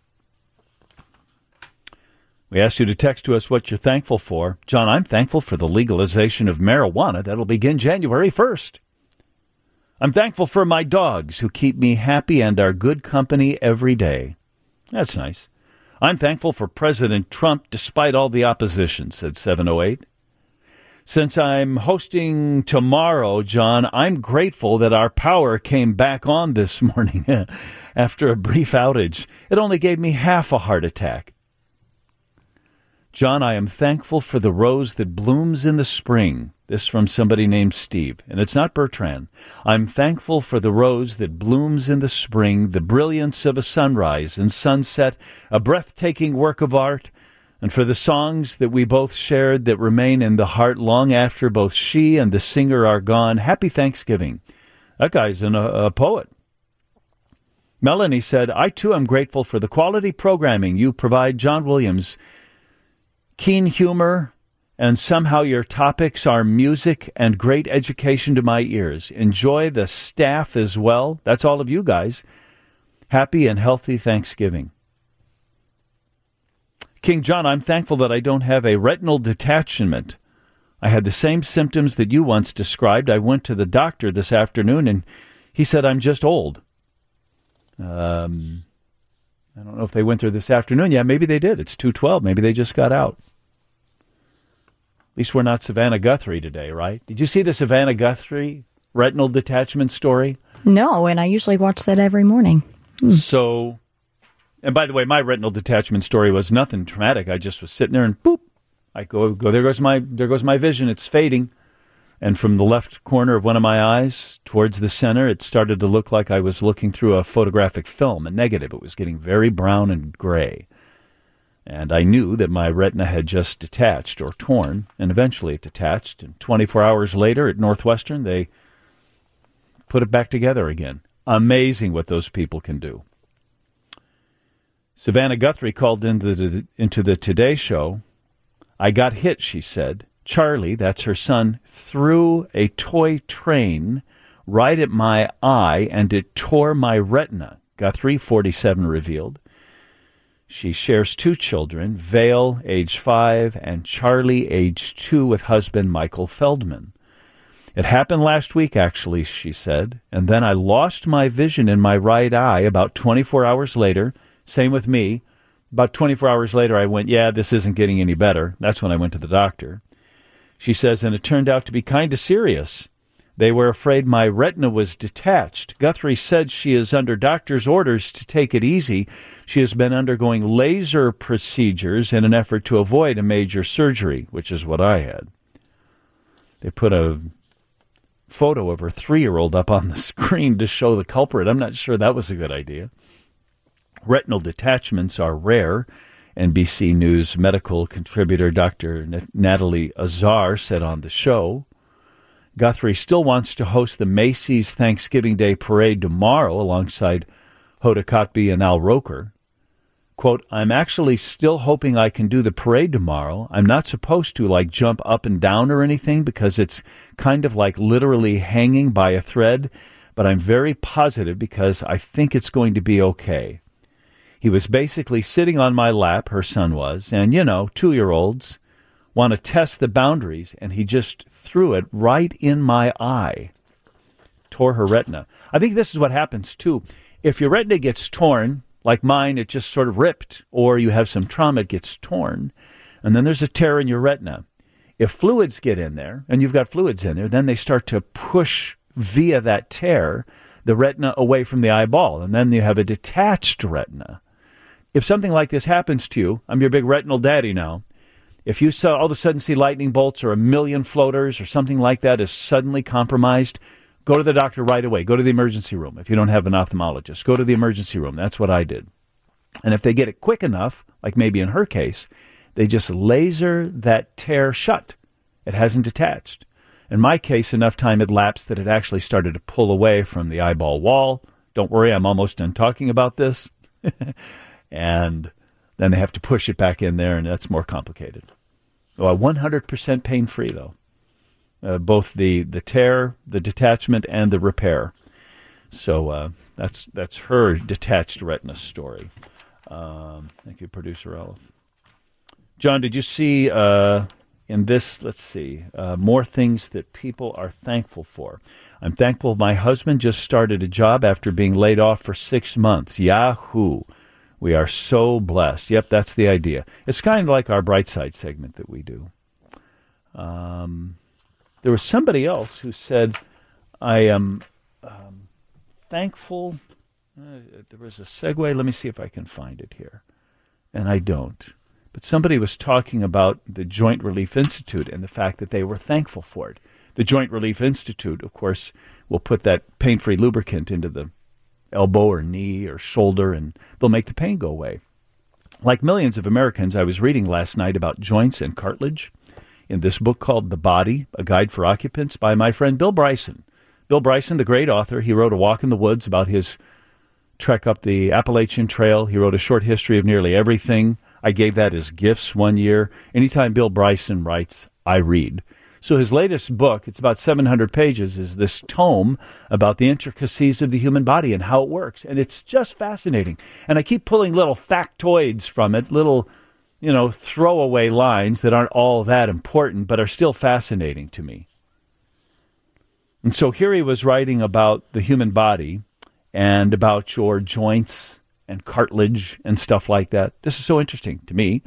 We asked you to text to us what you're thankful for. John, I'm thankful for the legalization of marijuana. That'll begin January first. I'm thankful for my dogs who keep me happy and are good company every day. That's nice. I'm thankful for President Trump despite all the opposition, said seven oh eight. Since I'm hosting tomorrow, John, I'm grateful that our power came back on this morning after a brief outage. It only gave me half a heart attack. John, I am thankful for the rose that blooms in the spring. This from somebody named Steve, and it's not Bertrand. I'm thankful for the rose that blooms in the spring, the brilliance of a sunrise and sunset, a breathtaking work of art, and for the songs that we both shared that remain in the heart long after both she and the singer are gone. Happy Thanksgiving. That guy's an, a, a poet. Melanie said, I too am grateful for the quality programming you provide, John Williams. Keen humor, and somehow your topics are music and great education to my ears. Enjoy the staff as well. That's all of you guys. Happy and healthy Thanksgiving. King John, I'm thankful that I don't have a retinal detachment I had the same symptoms that you once described. I went to the doctor this afternoon, and he said I'm just old. Um, I don't know if they went there this afternoon. Yeah, maybe they did. It's two twelve. Maybe they just got out. At least we're not Savannah Guthrie today, right? Did you see the Savannah Guthrie retinal detachment story? No, and I usually watch that every morning. Hmm. So, and by the way, my retinal detachment story was nothing traumatic. I just was sitting there and boop, I go, go there goes my, there goes my vision. It's fading. And from the left corner of one of my eyes towards the center, it started to look like I was looking through a photographic film, a negative. It was getting very brown and gray. And I knew that my retina had just detached or torn, and eventually it detached. And twenty-four hours later at Northwestern, they put it back together again. Amazing what those people can do. Savannah Guthrie called into the, into the Today Show. I got hit, she said. Charlie, that's her son, threw a toy train right at my eye, and it tore my retina, Guthrie, forty-seven, revealed. She shares two children, Vale, age five, and Charlie, age two, with husband Michael Feldman. It happened last week, actually, she said, and then I lost my vision in my right eye about twenty-four hours later. Same with me. About twenty-four hours later, I went, yeah, this isn't getting any better. That's when I went to the doctor. She says, and it turned out to be kind of serious. They were afraid my retina was detached. Guthrie said she is under doctor's orders to take it easy. She has been undergoing laser procedures in an effort to avoid a major surgery, which is what I had. They put a photo of her three-year-old up on the screen to show the culprit. I'm not sure that was a good idea. Retinal detachments are rare. N B C News medical contributor Doctor Natalie Azar said on the show. Guthrie still wants to host the Macy's Thanksgiving Day Parade tomorrow alongside Hoda Kotb and Al Roker. Quote, I'm actually still hoping I can do the parade tomorrow. I'm not supposed to, like, jump up and down or anything because it's kind of like literally hanging by a thread, but I'm very positive because I think it's going to be okay. He was basically sitting on my lap, her son was, and, you know, two-year-olds want to test the boundaries, and he just threw it right in my eye, tore her retina. I think this is what happens, too. If your retina gets torn, like mine, it just sort of ripped, or you have some trauma, it gets torn, and then there's a tear in your retina. If fluids get in there, and you've got fluids in there, then they start to push via that tear the retina away from the eyeball, and then you have a detached retina. If something like this happens to you, I'm your big retinal daddy now. If you saw, all of a sudden see lightning bolts or a million floaters or something like that is suddenly compromised, go to the doctor right away. Go to the emergency room. If you don't have an ophthalmologist, go to the emergency room. That's what I did. And if they get it quick enough, like maybe in her case, they just laser that tear shut. It hasn't detached. In my case, enough time had lapsed that it actually started to pull away from the eyeball wall. Don't worry, I'm almost done talking about this. And then they have to push it back in there, and that's more complicated. Well, one hundred percent pain-free, though. Uh, both the, the tear, the detachment, and the repair. So uh, that's that's her detached retina story. Um, thank you, Producer Olive. John, did you see uh, in this, let's see, uh, more things that people are thankful for? I'm thankful my husband just started a job after being laid off for six months. Yahoo! We are so blessed. Yep, that's the idea. It's kind of like our Bright Side segment that we do. Um, there was somebody else who said, I am um, thankful. Uh, there was a segue. Let me see if I can find it here. And I don't. But somebody was talking about the Joint Relief Institute and the fact that they were thankful for it. The Joint Relief Institute, of course, will put that pain-free lubricant into the elbow or knee or shoulder, and they'll make the pain go away. Like millions of Americans, I was reading last night about joints and cartilage in this book called The Body, A Guide for Occupants by my friend Bill Bryson. Bill Bryson, the great author, he wrote A Walk in the Woods about his trek up the Appalachian Trail. He wrote a short history of nearly everything. I gave that as gifts one year. Anytime Bill Bryson writes, I read. So his latest book, it's about seven hundred pages, is this tome about the intricacies of the human body and how it works. And it's just fascinating. And I keep pulling little factoids from it, little you know, throwaway lines that aren't all that important, but are still fascinating to me. And so here he was writing about the human body and about your joints and cartilage and stuff like that. This is so interesting to me.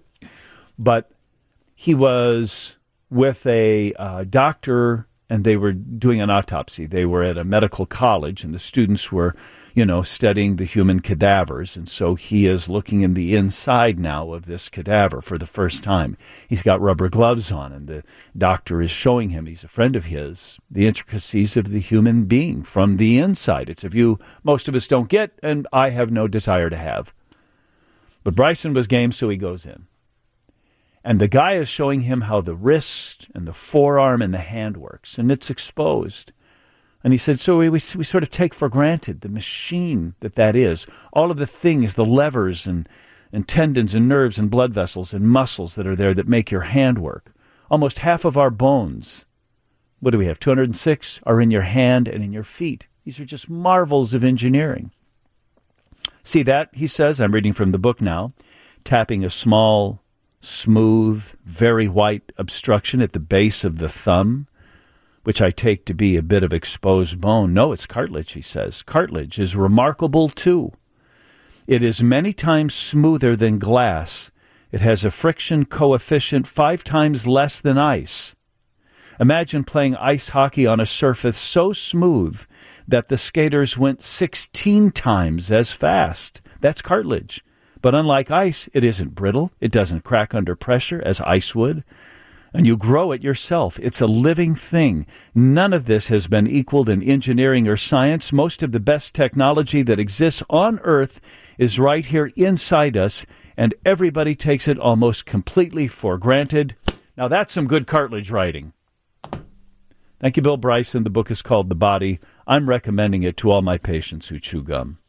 But he was with a uh, doctor, and they were doing an autopsy. They were at a medical college, and the students were, you know, studying the human cadavers. And so he is looking in the inside now of this cadaver for the first time. He's got rubber gloves on, and the doctor is showing him, he's a friend of his, the intricacies of the human being from the inside. It's a view most of us don't get, and I have no desire to have. But Bryson was game, so he goes in. And the guy is showing him how the wrist and the forearm and the hand works, and it's exposed. And he said, so we, we, we sort of take for granted the machine that that is, all of the things, the levers and, and tendons and nerves and blood vessels and muscles that are there that make your hand work. Almost half of our bones, what do we have, two hundred six, are in your hand and in your feet. These are just marvels of engineering. See that, he says, I'm reading from the book now, tapping a small, smooth, very white obstruction at the base of the thumb, which I take to be a bit of exposed bone. No, it's cartilage, he says. Cartilage is remarkable, too. It is many times smoother than glass. It has a friction coefficient five times less than ice. Imagine playing ice hockey on a surface so smooth that the skaters went sixteen times as fast. That's cartilage. But unlike ice, it isn't brittle. It doesn't crack under pressure as ice would. And you grow it yourself. It's a living thing. None of this has been equaled in engineering or science. Most of the best technology that exists on Earth is right here inside us, and everybody takes it almost completely for granted. Now that's some good cartilage writing. Thank you, Bill Bryson. The book is called The Body. I'm recommending it to all my patients who chew gum.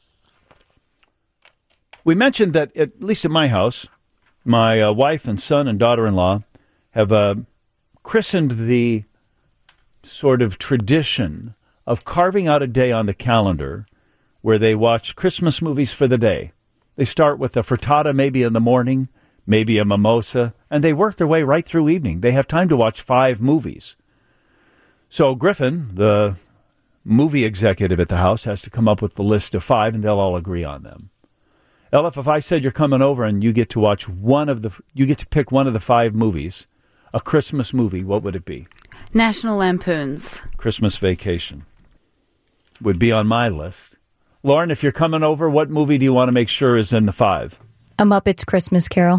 We mentioned that, at least at my house, my uh, wife and son and daughter-in-law have uh, christened the sort of tradition of carving out a day on the calendar where they watch Christmas movies for the day. They start with a frittata maybe in the morning, maybe a mimosa, and they work their way right through evening. They have time to watch five movies. So Griffin, the movie executive at the house, has to come up with the list of five, and they'll all agree on them. Elif, if I said you're coming over and you get to watch one of the, you get to pick one of the five movies, a Christmas movie, what would it be? National Lampoons. Christmas Vacation would be on my list. Lauren, if you're coming over, what movie do you want to make sure is in the five? A Muppets Christmas Carol.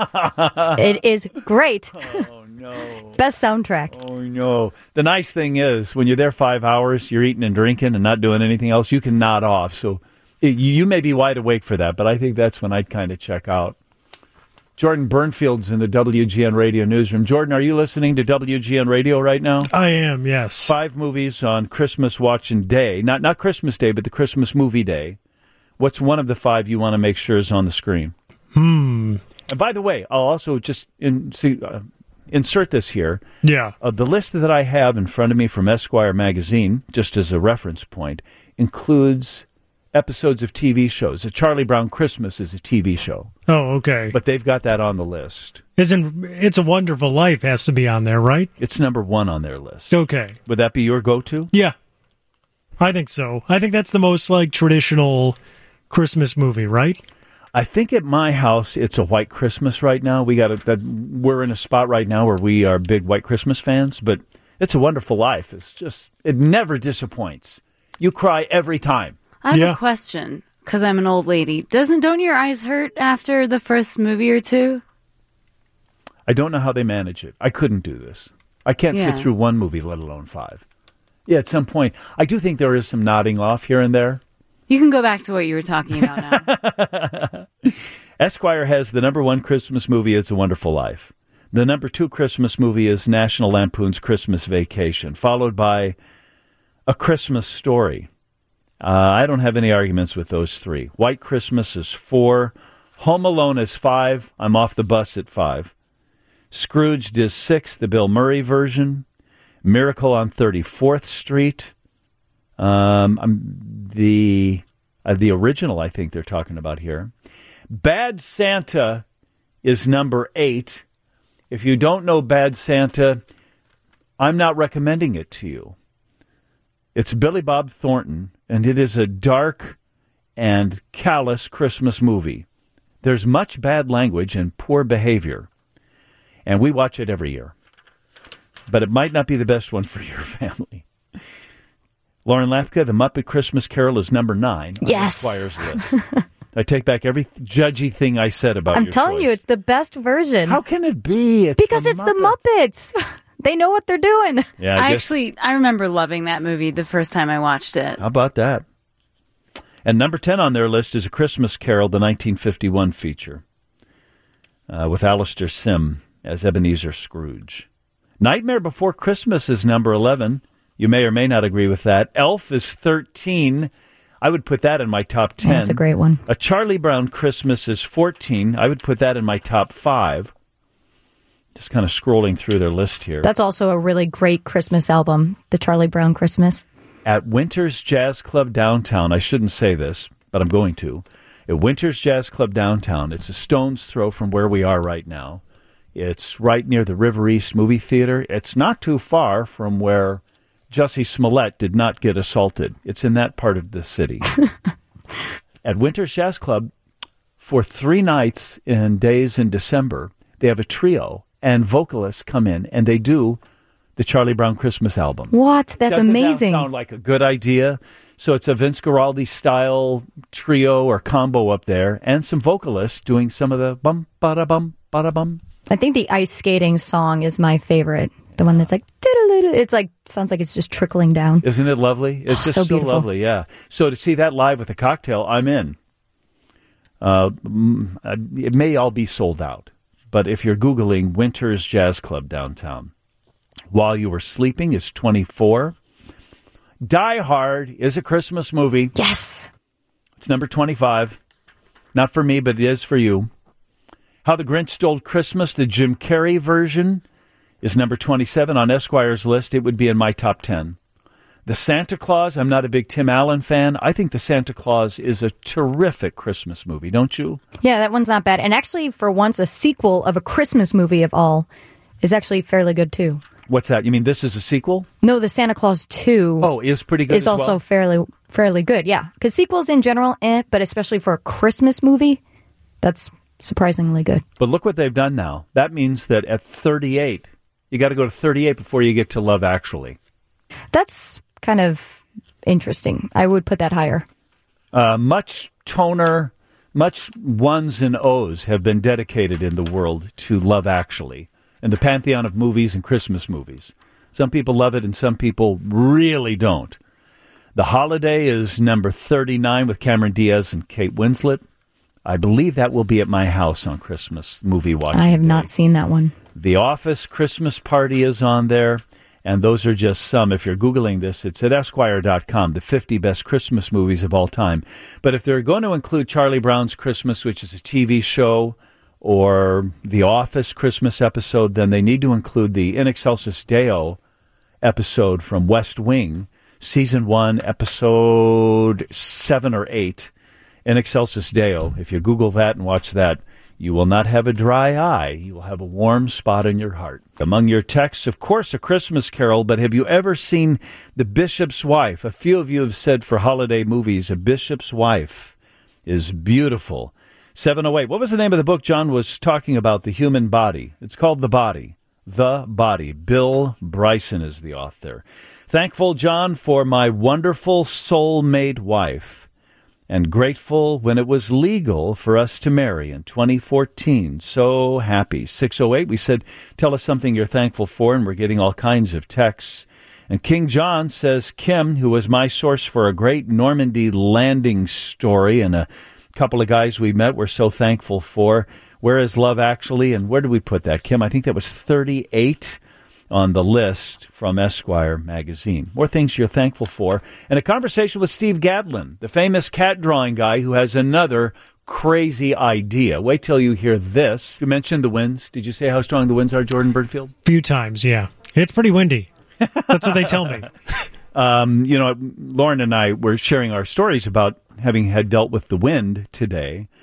It is great. Oh, no. Best soundtrack. Oh, no. The nice thing is, when you're there five hours, you're eating and drinking and not doing anything else, you can nod off. So you may be wide awake for that, but I think that's when I'd kind of check out. Jordan Burnfield's in the W G N Radio newsroom. Jordan, are you listening to W G N Radio right now? I am, yes. Five movies on Christmas watching day. Not not Christmas Day, but the Christmas movie day. What's one of the five you want to make sure is on the screen? Hmm. And by the way, I'll also just in, see, uh, insert this here. Yeah. Uh, the list that I have in front of me from Esquire magazine, just as a reference point, includes episodes of T V shows. A Charlie Brown Christmas is a T V show. Oh, okay. But they've got that on the list. Isn't It's a Wonderful Life has to be on there, right? It's number one on their list. Okay. Would that be your go-to? Yeah. I think so. I think that's the most, like, traditional Christmas movie, right? I think at my house it's a White Christmas right now. We got a, that we're in a spot right now where we are big White Christmas fans, but It's a Wonderful Life. It's just, it never disappoints. You cry every time. I have Yeah. a question, because I'm an old lady. Doesn't don't your eyes hurt after the first movie or two? I don't know how they manage it. I couldn't do this. I can't Yeah. sit through one movie, let alone five. Yeah, at some point. I do think there is some nodding off here and there. You can go back to what you were talking about now. Esquire has the number one Christmas movie, It's a Wonderful Life. The number two Christmas movie is National Lampoon's Christmas Vacation, followed by A Christmas Story. Uh, I don't have any arguments with those three. White Christmas is four. Home Alone is five. I'm off the bus at five. Scrooged is six, the Bill Murray version. Miracle on thirty-fourth Street. Um, I'm the uh, the original, I think they're talking about here. Bad Santa is number eight. If you don't know Bad Santa, I'm not recommending it to you. It's Billy Bob Thornton, and it is a dark and callous Christmas movie. There's much bad language and poor behavior, and we watch it every year. But it might not be the best one for your family. Lauren Lapka, The Muppet Christmas Carol is number nine on Yes. Esquire's list. I take back every judgy thing I said about I'm your telling choice. you, it's the best version. How can it be? It's because the it's the Muppets. They know what they're doing. Yeah, I I, guess- actually, I remember loving that movie the first time I watched it. How about that? And number ten on their list is A Christmas Carol, the nineteen fifty-one feature, uh, with Alistair Sim as Ebenezer Scrooge. Nightmare Before Christmas is number eleven. You may or may not agree with that. Elf is thirteen. I would put that in my top ten. That's a great one. A Charlie Brown Christmas is fourteen. I would put that in my top five. Just kind of scrolling through their list here. That's also a really great Christmas album, the Charlie Brown Christmas. At Winter's Jazz Club Downtown, I shouldn't say this, but I'm going to. At Winter's Jazz Club Downtown, it's a stone's throw from where we are right now. It's right near the River East Movie Theater. It's not too far from where Jussie Smollett did not get assaulted. It's in that part of the city. At Winter's Jazz Club, for three nights and days in December, they have a trio, and vocalists come in, and they do the Charlie Brown Christmas album. What? That's Doesn't amazing. that sound like a good idea? So it's a Vince Guaraldi-style trio or combo up there, and some vocalists doing some of the bum, ba-da-bum, ba-da-bum. I think the ice skating song is my favorite. The one that's like, doo-doo-doo-doo. It's like, sounds like it's just trickling down. Isn't it lovely? It's Oh, just so so, beautiful. lovely, yeah. So to see that live with a cocktail, I'm in. Uh, mm, uh, it may all be sold out, but if you're Googling Winter's Jazz Club Downtown, While You Were Sleeping is twenty-four. Die Hard is a Christmas movie. Yes. It's number twenty-five. Not for me, but it is for you. How the Grinch Stole Christmas, the Jim Carrey version, is number twenty-seven on Esquire's list. It would be in my top ten. The Santa Claus, I'm not a big Tim Allen fan. I think The Santa Claus is a terrific Christmas movie, don't you? Yeah, that one's not bad. And actually, for once, a sequel of a Christmas movie of all is actually fairly good, too. What's that? You mean this is a sequel? No, The Santa Claus two Oh, is pretty good is as also well? fairly fairly good, yeah. Because sequels in general, eh, but especially for a Christmas movie, that's surprisingly good. But look what they've done now. That means that at thirty-eight, you got to go to thirty-eight before you get to Love Actually. That's kind of interesting. I would put that higher. Uh, much toner, much ones and O's have been dedicated in the world to Love Actually and the pantheon of movies and Christmas movies. Some people love it and some people really don't. The Holiday is number thirty-nine with Cameron Diaz and Kate Winslet. I believe that will be at my house on Christmas movie watching. I have day. not seen that one. The Office Christmas Party is on there, and those are just some. If you're Googling this, it's at Esquire dot com, the fifty best Christmas movies of all time. But if they're going to include Charlie Brown's Christmas, which is a T V show, or The Office Christmas episode, then they need to include the In Excelsis Deo episode from West Wing, Season one, Episode seven or eight, In Excelsis Deo. If you Google that and watch that, you will not have a dry eye. You will have a warm spot in your heart. Among your texts, of course, A Christmas Carol, but have you ever seen The Bishop's Wife? A few of you have said for holiday movies, A Bishop's Wife is beautiful. seven oh eight. What was the name of the book John was talking about, The Human Body? It's called The Body. The Body. Bill Bryson is the author. Thankful, John, for my wonderful soulmate wife, and grateful when it was legal for us to marry in twenty fourteen. So happy. six oh eight, we said, tell us something you're thankful for, and we're getting all kinds of texts. And King John says, Kim, who was my source for a great Normandy landing story and a couple of guys we met, we're so thankful for. Where is Love Actually? And where did we put that, Kim? I think that was thirty-eight on the list from Esquire magazine. More things you're thankful for. And a conversation with Steve Gadlin, the famous cat drawing guy who has another crazy idea. Wait till you hear this. You mentioned the winds. Did you say how strong the winds are, Jordan Birdfield? Few times, yeah. It's pretty windy. That's what they tell me. Um, you know, Lauren and I were sharing our stories about having had dealt with the wind today.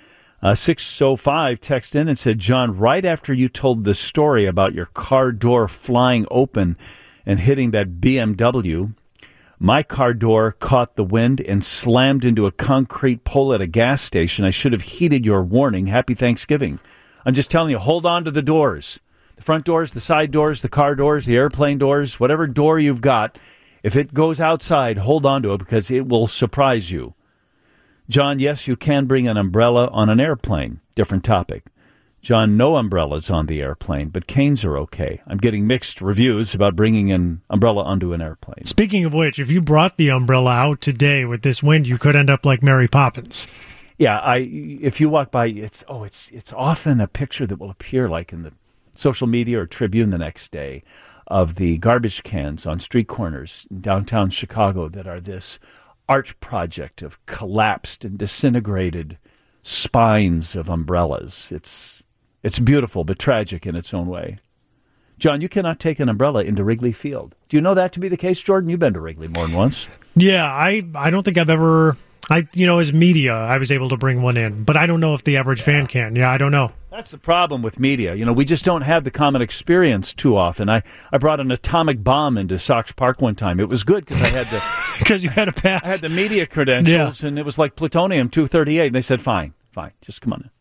Uh, six oh five texted in and said, John, right after you told the story about your car door flying open and hitting that B M W, my car door caught the wind and slammed into a concrete pole at a gas station. I should have heeded your warning. Happy Thanksgiving. I'm just telling you, hold on to the doors. The front doors, the side doors, the car doors, the airplane doors, whatever door you've got. If it goes outside, hold on to it because it will surprise you. John, yes, you can bring an umbrella on an airplane. Different topic. John, no umbrellas on the airplane, but canes are okay. I'm getting mixed reviews about bringing an umbrella onto an airplane. Speaking of which, if you brought the umbrella out today with this wind, you could end up like Mary Poppins. Yeah, I. If you walk by, it's oh, it's it's often a picture that will appear like in the social media or Tribune the next day of the garbage cans on street corners in downtown Chicago that are this art project of collapsed and disintegrated spines of umbrellas. It's it's beautiful but tragic in its own way. John, you cannot take an umbrella into Wrigley Field. Do you know that to be the case, Jordan? You've been to Wrigley more than once. Yeah, I, I don't think I've ever... I you know, as media, I was able to bring one in, but I don't know if the average yeah. fan can. Yeah, I don't know. That's the problem with media. You know, we just don't have the common experience too often. I, I brought an atomic bomb into Sox Park one time. It was good because I had the because you had a pass. I had the media credentials, yeah. and it was like plutonium two thirty-eight. And they said, "Fine, fine, just come on in."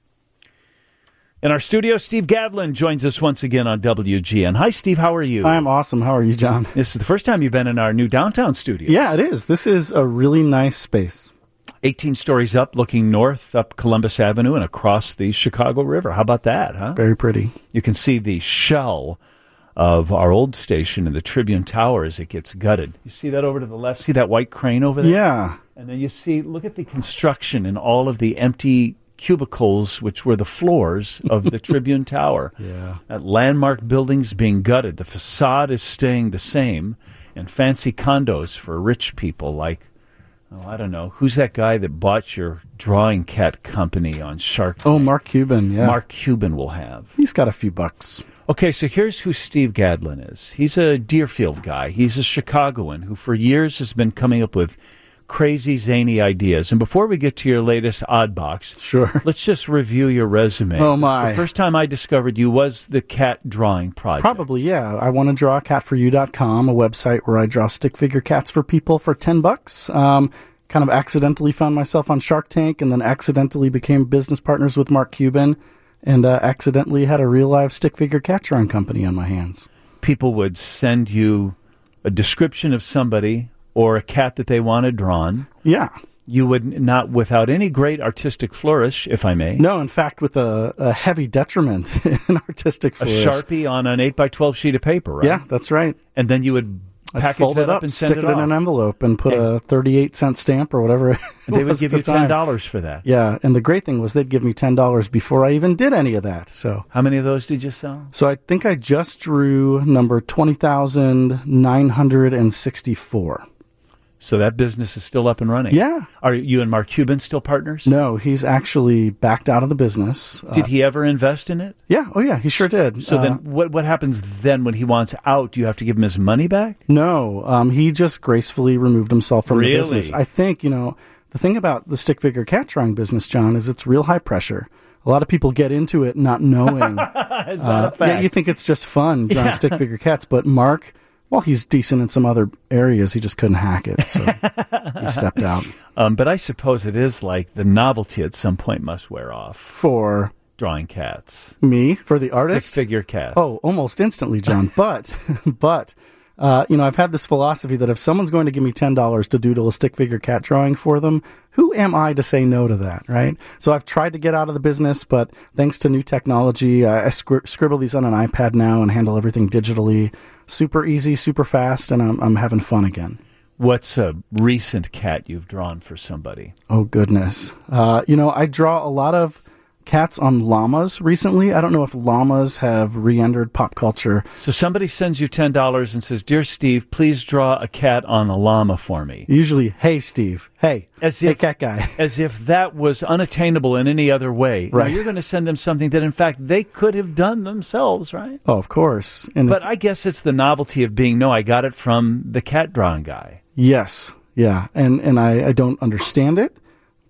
In our studio, Steve Gadlin joins us once again on W G N. Hi, Steve. How are you? I'm awesome. How are you, John? This is the first time you've been in our new downtown studio. Yeah, it is. This is a really nice space. eighteen stories up, looking north up Columbus Avenue and across the Chicago River. How about that, huh? Very pretty. You can see the shell of our old station in the Tribune Tower as it gets gutted. You see that over to the left? See that white crane over there? Yeah. And then you see, look at the construction and all of the empty cubicles, which were the floors of the Tribune Tower. Yeah. That landmark building's being gutted. The facade is staying the same, and fancy condos for rich people like, oh, I don't know, who's that guy that bought your drawing cat company on Shark Tank? Oh, Mark Cuban, yeah. Mark Cuban will have. He's got a few bucks. Okay, so here's who Steve Gadlin is. He's a Deerfield guy. He's a Chicagoan who for years has been coming up with crazy, zany ideas. And before we get to your latest odd box, sure, let's just review your resume. Oh, my. The first time I discovered you was the cat drawing project. Probably, yeah. I want to draw cat for you dot com, a website where I draw stick figure cats for people for ten bucks. Um, kind of accidentally found myself on Shark Tank and then accidentally became business partners with Mark Cuban and uh, accidentally had a real live stick figure cat drawing company on my hands. People would send you a description of somebody or a cat that they wanted drawn. Yeah. You would not, without any great artistic flourish, if I may. No, in fact, with a, a heavy detriment in artistic flourish. A Sharpie on an eight by twelve sheet of paper, right? Yeah, that's right. And then you would package fold that it up, up and send stick it, it in off. an envelope, and put and a thirty-eight cent stamp or whatever it and they would was give at you the time. ten dollars for that. Yeah, and the great thing was they'd give me ten dollars before I even did any of that. So how many of those did you sell? So I think I just drew number twenty thousand nine hundred sixty-four. So that business is still up and running. Yeah. Are you and Mark Cuban still partners? No, he's actually backed out of the business. Did uh, he ever invest in it? Yeah. Oh, yeah. He sure did. So uh, then what what happens then when he wants out? Do you have to give him his money back? No. Um, he just gracefully removed himself from really? the business. I think, you know, the thing about the stick figure cat drawing business, John, is it's real high pressure. A lot of people get into it not knowing. Is that uh, a fact? Yeah, you think it's just fun drawing Yeah. stick figure cats, but Mark... Well, he's decent in some other areas. He just couldn't hack it, so he stepped out. Um, but I suppose it is like the novelty at some point must wear off. For drawing cats. Me? For the artist? Stick figure cats. Oh, almost instantly, John. But, but, uh, you know, I've had this philosophy that if someone's going to give me ten dollars to doodle a stick figure cat drawing for them, who am I to say no to that, right? So I've tried to get out of the business, but thanks to new technology, I, I scri- scribble these on an iPad now and handle everything digitally. Super easy, super fast, and I'm, I'm having fun again. What's a recent cat you've drawn for somebody? Oh, goodness. Uh, you know, I draw a lot of cats on llamas recently. I don't know if llamas have re-entered pop culture. So somebody sends you ten dollars and says, "Dear Steve, please draw a cat on a llama for me." Usually, hey, Steve. Hey, as hey, if, cat guy. As if that was unattainable in any other way. Right. Now, you're going to send them something that, in fact, they could have done themselves, right? Oh, of course. And but if, I guess it's the novelty of being, no, I got it from the cat drawing guy. Yes. Yeah. And, and I, I don't understand it.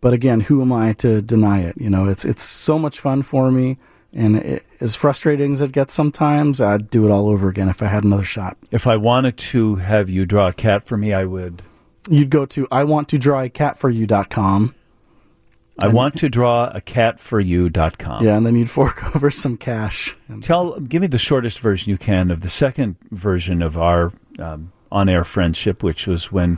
but again, who am I to deny it? You know, it's it's so much fun for me, and it, as frustrating as it gets sometimes, I'd do it all over again if I had another shot. If I wanted to have you draw a cat for me, I would. You'd go to I want to draw a cat for you dot com. I want to draw a cat for you dot com. Yeah, and then you'd fork over some cash. Tell, give me the shortest version you can of the second version of our um, on-air friendship, which was when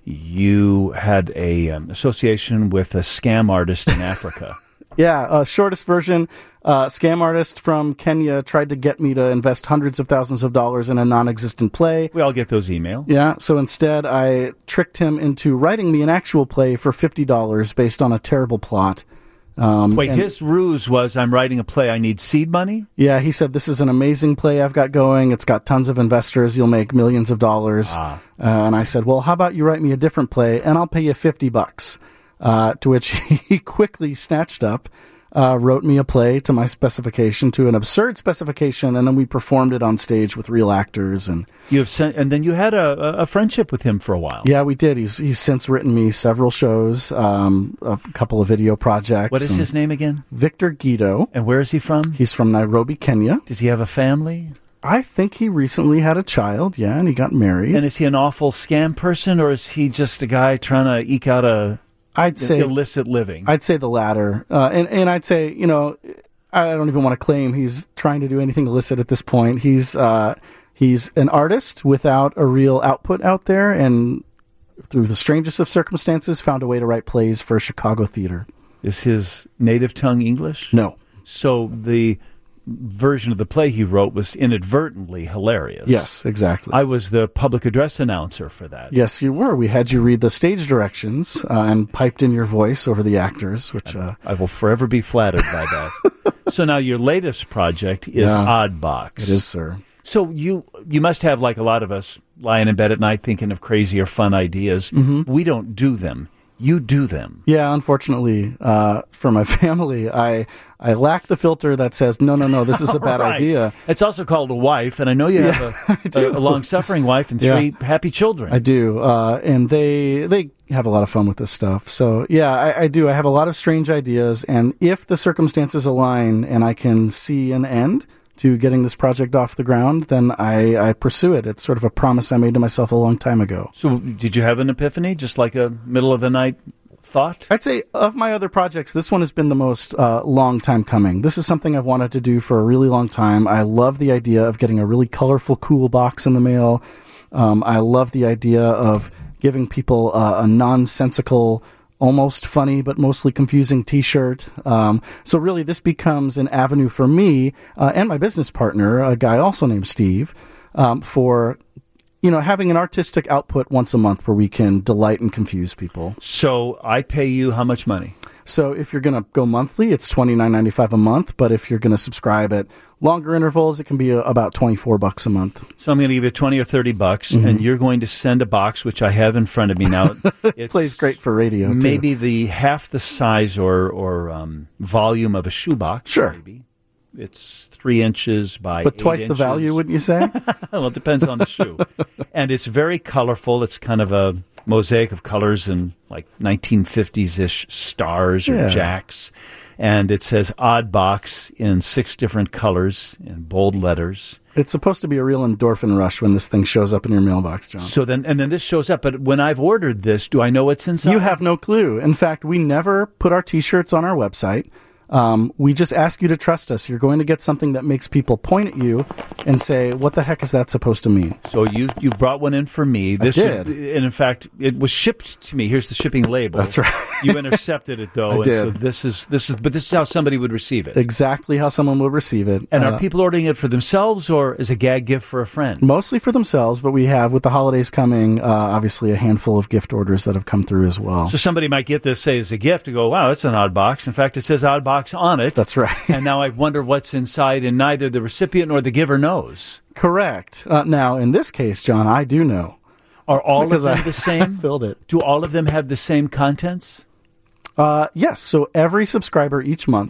you had a um, association with a scam artist in Africa. Yeah, uh, shortest version, uh, scam artist from Kenya tried to get me to invest hundreds of thousands of dollars in a non-existent play. We all get those emails. Yeah, so instead I tricked him into writing me an actual play for fifty dollars based on a terrible plot. Um, Wait, and- his ruse was, I'm writing a play, I need seed money? Yeah, he said, this is an amazing play I've got going. It's got tons of investors. You'll make millions of dollars. Ah. Uh, and I said, well, how about you write me a different play and I'll pay you fifty bucks. Uh, to which he quickly snatched up, uh, wrote me a play to my specification, to an absurd specification, and then we performed it on stage with real actors. And you have sent, and then you had a, a friendship with him for a while. Yeah, we did. He's he's since written me several shows, um, a couple of video projects. What is his name again? Victor Guido. And where is he from? He's from Nairobi, Kenya. Does he have a family? I think he recently had a child, yeah, and he got married. And is he an awful scam person, or is he just a guy trying to eke out a I'd say illicit living? I'd say the latter. Uh, and, and I'd say, you know, I don't even want to claim he's trying to do anything illicit at this point. He's uh, he's an artist without a real output out there, and through the strangest of circumstances, found a way to write plays for Chicago theater. Is his native tongue English? No. So the version of the play he wrote was inadvertently hilarious. Yes, exactly. I was the public address announcer for that. Yes, you were. We had you read the stage directions uh, and piped in your voice over the actors, which uh, I will forever be flattered by that. So now your latest project is Yeah. Oddbox. It is, sir. So you you must have, like a lot of us, lying in bed at night thinking of crazy or fun ideas. Mhm. We don't do them. You do them. Yeah, unfortunately, uh, for my family, I I lack the filter that says, no, no, no, this is a bad Right. idea. It's also called a wife, and I know you Yeah, have a, a, a long-suffering wife and three Yeah. happy children. I do, uh, and they they have a lot of fun with this stuff. So yeah, I, I do. I have a lot of strange ideas, and if the circumstances align and I can see an end to getting this project off the ground, then I, I pursue it. It's sort of a promise I made to myself a long time ago. So did you have an epiphany, just like a middle-of-the-night thought? I'd say of my other projects, this one has been the most uh, long time coming. This is something I've wanted to do for a really long time. I love the idea of getting a really colorful, cool box in the mail. Um, I love the idea of giving people uh, a nonsensical, almost funny but mostly confusing T-shirt. Um, so really, this becomes an avenue for me uh, and my business partner, a guy also named Steve, um, for you know having an artistic output once a month where we can delight and confuse people. So I pay you how much money? So if you're going to go monthly, it's twenty-nine ninety-five a month. But if you're going to subscribe at longer intervals, it can be uh, about twenty-four bucks a month. So I'm going to give you twenty or thirty bucks, Mhm. and you're going to send a box, which I have in front of me now. It plays great for radio, too. Maybe the half the size or or um, volume of a shoebox. Sure. Maybe. It's three inches by But eight twice the inches. value, wouldn't you say? Well, it depends on the shoe. And it's very colorful. It's kind of a mosaic of colors and like nineteen fifties-ish stars or Yeah. jacks. And it says Odd Box in six different colors in bold letters. It's supposed to be a real endorphin rush when this thing shows up in your mailbox, John. So then, and then this shows up. But when I've ordered this, do I know what's inside? You have no clue. In fact, we never put our T-shirts on our website. Um, we just ask you to trust us. You're going to get something that makes people point at you and say, what the heck is that supposed to mean? So you you brought one in for me. This did. and in fact, it was shipped to me. Here's the shipping label. That's right. You intercepted it though. I and did. So this is this is, but this is how somebody would receive it. Exactly how someone would receive it. And Uh, are people ordering it for themselves or as a gag gift for a friend? Mostly for themselves, but we have, with the holidays coming, uh, obviously a handful of gift orders that have come through as well. So somebody might get this, say, as a gift, and go, wow, it's an odd box. In fact, it says odd box on it. That's right. And now I wonder what's inside, and neither the recipient nor the giver knows. Correct. Uh, now, in this case, John, I do know. Are all Because of them I- the same? filled it. Do all of them have the same contents? Uh, yes. So every subscriber each month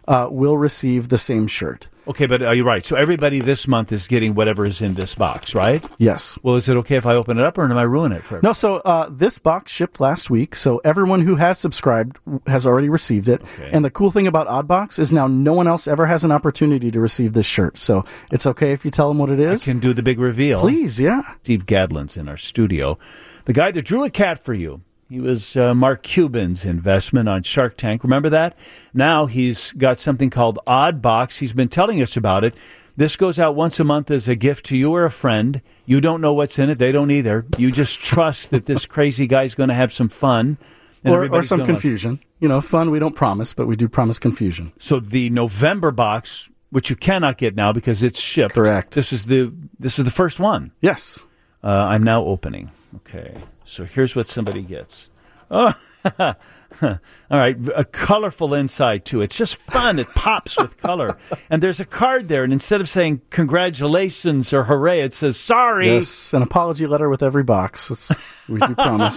uh, will receive the same shirt. Okay, but are you right? So everybody this month is getting whatever is in this box, right? Yes. Well, is it okay if I open it up, or am I ruining it for everybody? No, so uh, this box shipped last week, so everyone who has subscribed has already received it. Okay. And the cool thing about Oddbox is now no one else ever has an opportunity to receive this shirt. So it's okay if you tell them what it is. I can do the big reveal. Please, yeah. Steve Gadlin's in our studio. The guy that drew a cat for you. He was uh, Mark Cuban's investment on Shark Tank. Remember that? Now he's got something called Oddbox. He's been telling us about it. This goes out once a month as a gift to you or a friend. You don't know what's in it. They don't either. You just trust that this crazy guy's going to have some fun. And Or, or everybody's some gonna like- confusion. You know, fun we don't promise, but we do promise confusion. So the November box, which you cannot get now because it's shipped. Correct. This is the this is the first one. Yes. Uh, I'm now opening. Okay. So here's what somebody gets. Oh, all right. A colorful inside, too. It's just fun. It pops with color. And there's a card there. And instead of saying congratulations or hooray, it says sorry. Yes, an apology letter with every box. It's, we do promise.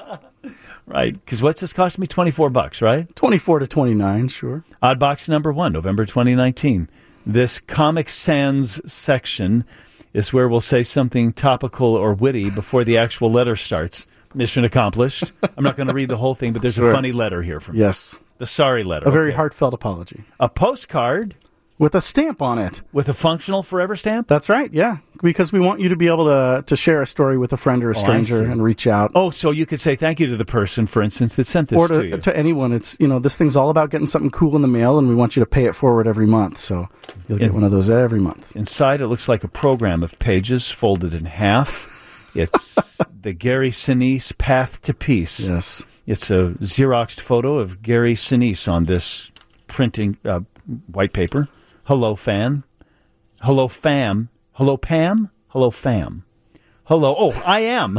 Right. Because what's this cost me? twenty-four bucks, right? twenty-four to twenty-nine, sure. Odd box number one, November twenty nineteen. This Comic Sans section is where we'll say something topical or witty before the actual letter starts. Mission accomplished. I'm not going to read the whole thing, but there's Sure. a funny letter here from Yes. you. The sorry letter. A very okay. heartfelt apology. A postcard. With a stamp on it. With a functional forever stamp? That's right, yeah. Because we want you to be able to to share a story with a friend or a Oh, I stranger see. and reach out. Oh, so you could say thank you to the person, for instance, that sent this or to, to, you. to anyone. It's, you know, this thing's all about getting something cool in the mail, and we want you to pay it forward every month. So you'll get In- one of those every month. Inside, it looks like a program of pages folded in half. It's the Gary Sinise Path to Peace. Yes. It's a Xeroxed photo of Gary Sinise on this printing uh, white paper. Hello, fan. Hello, fam. Hello, Pam. Hello, fam. Hello. Oh, I am.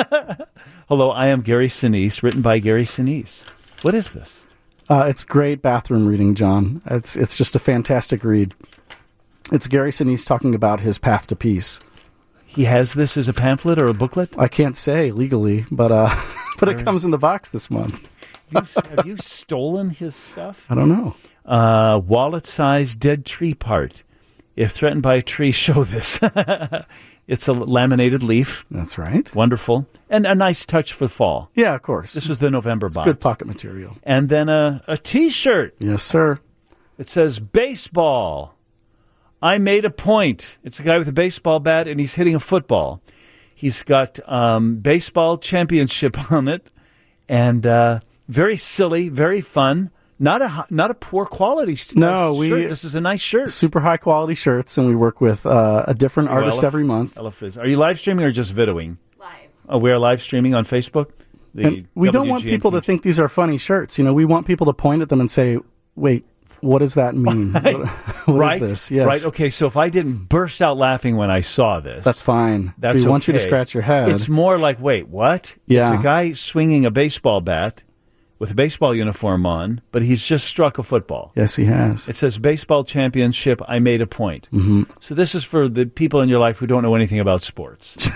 Hello, I am Gary Sinise, written by Gary Sinise. What is this? Uh, it's great bathroom reading, John. It's it's just a fantastic read. It's Gary Sinise talking about his path to peace. He has this as a pamphlet or a booklet? I can't say legally, but uh, but it comes in the box this month. You, have you stolen his stuff? I don't know. Uh, wallet-sized dead tree part. If threatened by a tree, show this. It's a laminated leaf. That's right. Wonderful. And a nice touch for fall. Yeah, of course. This was the November It's box. good pocket material. And then a, a T-shirt. Yes, sir. It says baseball. I made a point. It's a guy with a baseball bat, and he's hitting a football. He's got um, baseball championship on it, and uh, very silly, very fun. Not a hi- not a poor quality st- No, uh, we- shirt. This is a nice shirt. Super high quality shirts, and we work with uh, a different Oh, artist Elif- every month. Elif is- Are you live streaming or just videoing? Live. Oh, we are live streaming on Facebook? The And we don't want W G N people to think these are funny shirts. You know, we want people to point at them and say, "Wait, what does that mean? what what right? is this?" Yes. Right. Okay. So if I didn't burst out laughing when I saw this, That's fine. That's we want you to okay. scratch your head. It's more like, wait, what? Yeah. It's a guy swinging a baseball bat with a baseball uniform on, but he's just struck a football. Yes, he has. It says baseball championship. I made a point. Mm-hmm. So this is for the people in your life who don't know anything about sports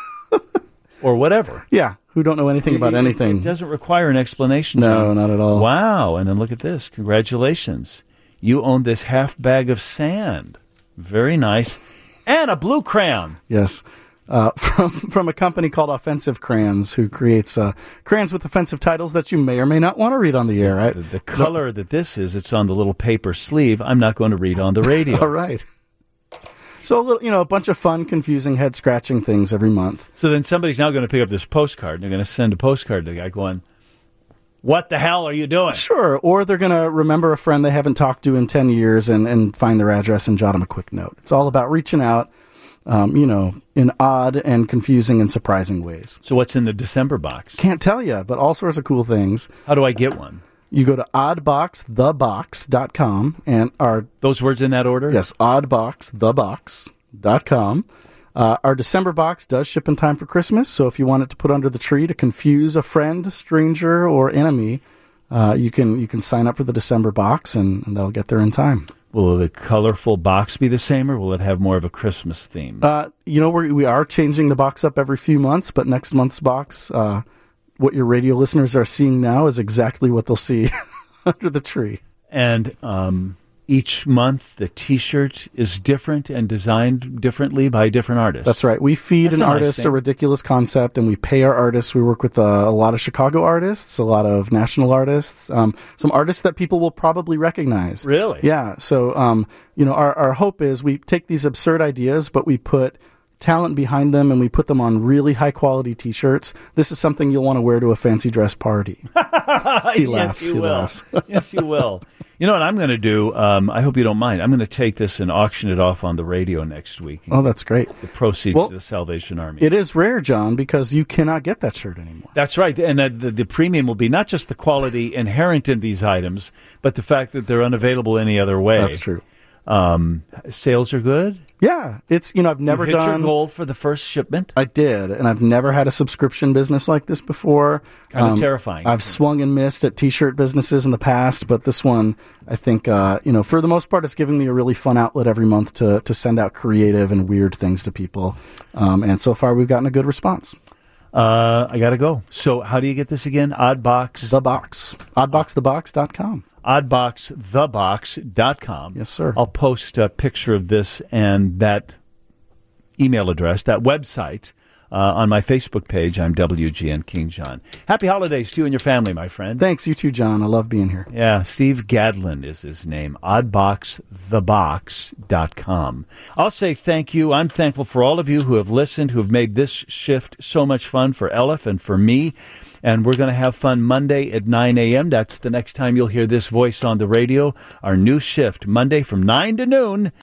or whatever. Yeah, who don't know anything about It- anything. It doesn't require an explanation. No, John. not at all. Wow. And then look at this. Congratulations. You own this half bag of sand. Very nice. And a blue crayon. Yes. Uh, from from a company called Offensive Crayons, who creates uh, crayons with offensive titles that you may or may not want to read on the air. Right? The, the color that this is, it's on the little paper sleeve. I'm not going to read on the radio. All right. So a little, you know, a bunch of fun, confusing, head scratching things every month. So then somebody's now going to pick up this postcard and they're going to send a postcard to the guy going, "What the hell are you doing?" Sure. Or they're going to remember a friend they haven't talked to in ten years and, and find their address and jot them a quick note. It's all about reaching out, um, you know, in odd and confusing and surprising ways. So what's in the December box? Can't tell you, but all sorts of cool things. How do I get one? You go to oddbox the box dot com and our... Those words in that order? Yes, oddbox the box dot com. Uh, our December box does ship in time for Christmas, so if you want it to put under the tree to confuse a friend, stranger, or enemy, uh, you can you can sign up for the December box, and, and that'll get there in time. Will the colorful box be the same, or will it have more of a Christmas theme? Uh, you know, we we are changing the box up every few months, but next month's box, uh, what your radio listeners are seeing now is exactly what they'll see under the tree. And um, each month the T-shirt is different and designed differently by different artists. That's right. We feed That's an a nice artist thing. a ridiculous concept, and we pay our artists. We work with uh, a lot of Chicago artists, a lot of national artists, um, some artists that people will probably recognize. Really? Yeah. So, um, you know, our, our hope is we take these absurd ideas, but we put talent behind them, and we put them on really high quality T-shirts. This is something you'll want to wear to a fancy dress party. He laughs. Yes, you he will. laughs. Yes, you will. You know what I'm going to do? Um, I hope you don't mind. I'm going to take this and auction it off on the radio next week. Oh, that's great. The proceeds Well, to the Salvation Army. It is rare, John, because you cannot get that shirt anymore. That's right. And uh, the, the premium will be not just the quality inherent in these items, but the fact that they're unavailable any other way. That's true. Um, sales are good. Yeah, it's you know I've never you hit done your goal for the first shipment. I did, and I've never had a subscription business like this before. Kind of terrifying. I've swung and missed at T-shirt businesses in the past, but this one, I think, uh, you know, for the most part, it's giving me a really fun outlet every month to to send out creative and weird things to people. Um, and so far, we've gotten a good response. Uh, I got to go. So how do you get this again? Oddbox? The Box. oddbox the box dot com. oddbox the box dot com. Yes, sir. I'll post a picture of this and that email address, that website, uh, on my Facebook page. I'm W G N King John. Happy holidays to you and your family, my friend. Thanks, you too, John. I love being here. Yeah, Steve Gadlin is his name. oddbox the box dot com. I'll say thank you. I'm thankful for all of you who have listened, who have made this shift so much fun for Elif and for me. And we're going to have fun Monday at nine a.m. That's the next time you'll hear this voice on the radio. Our new shift, Monday from nine to noon.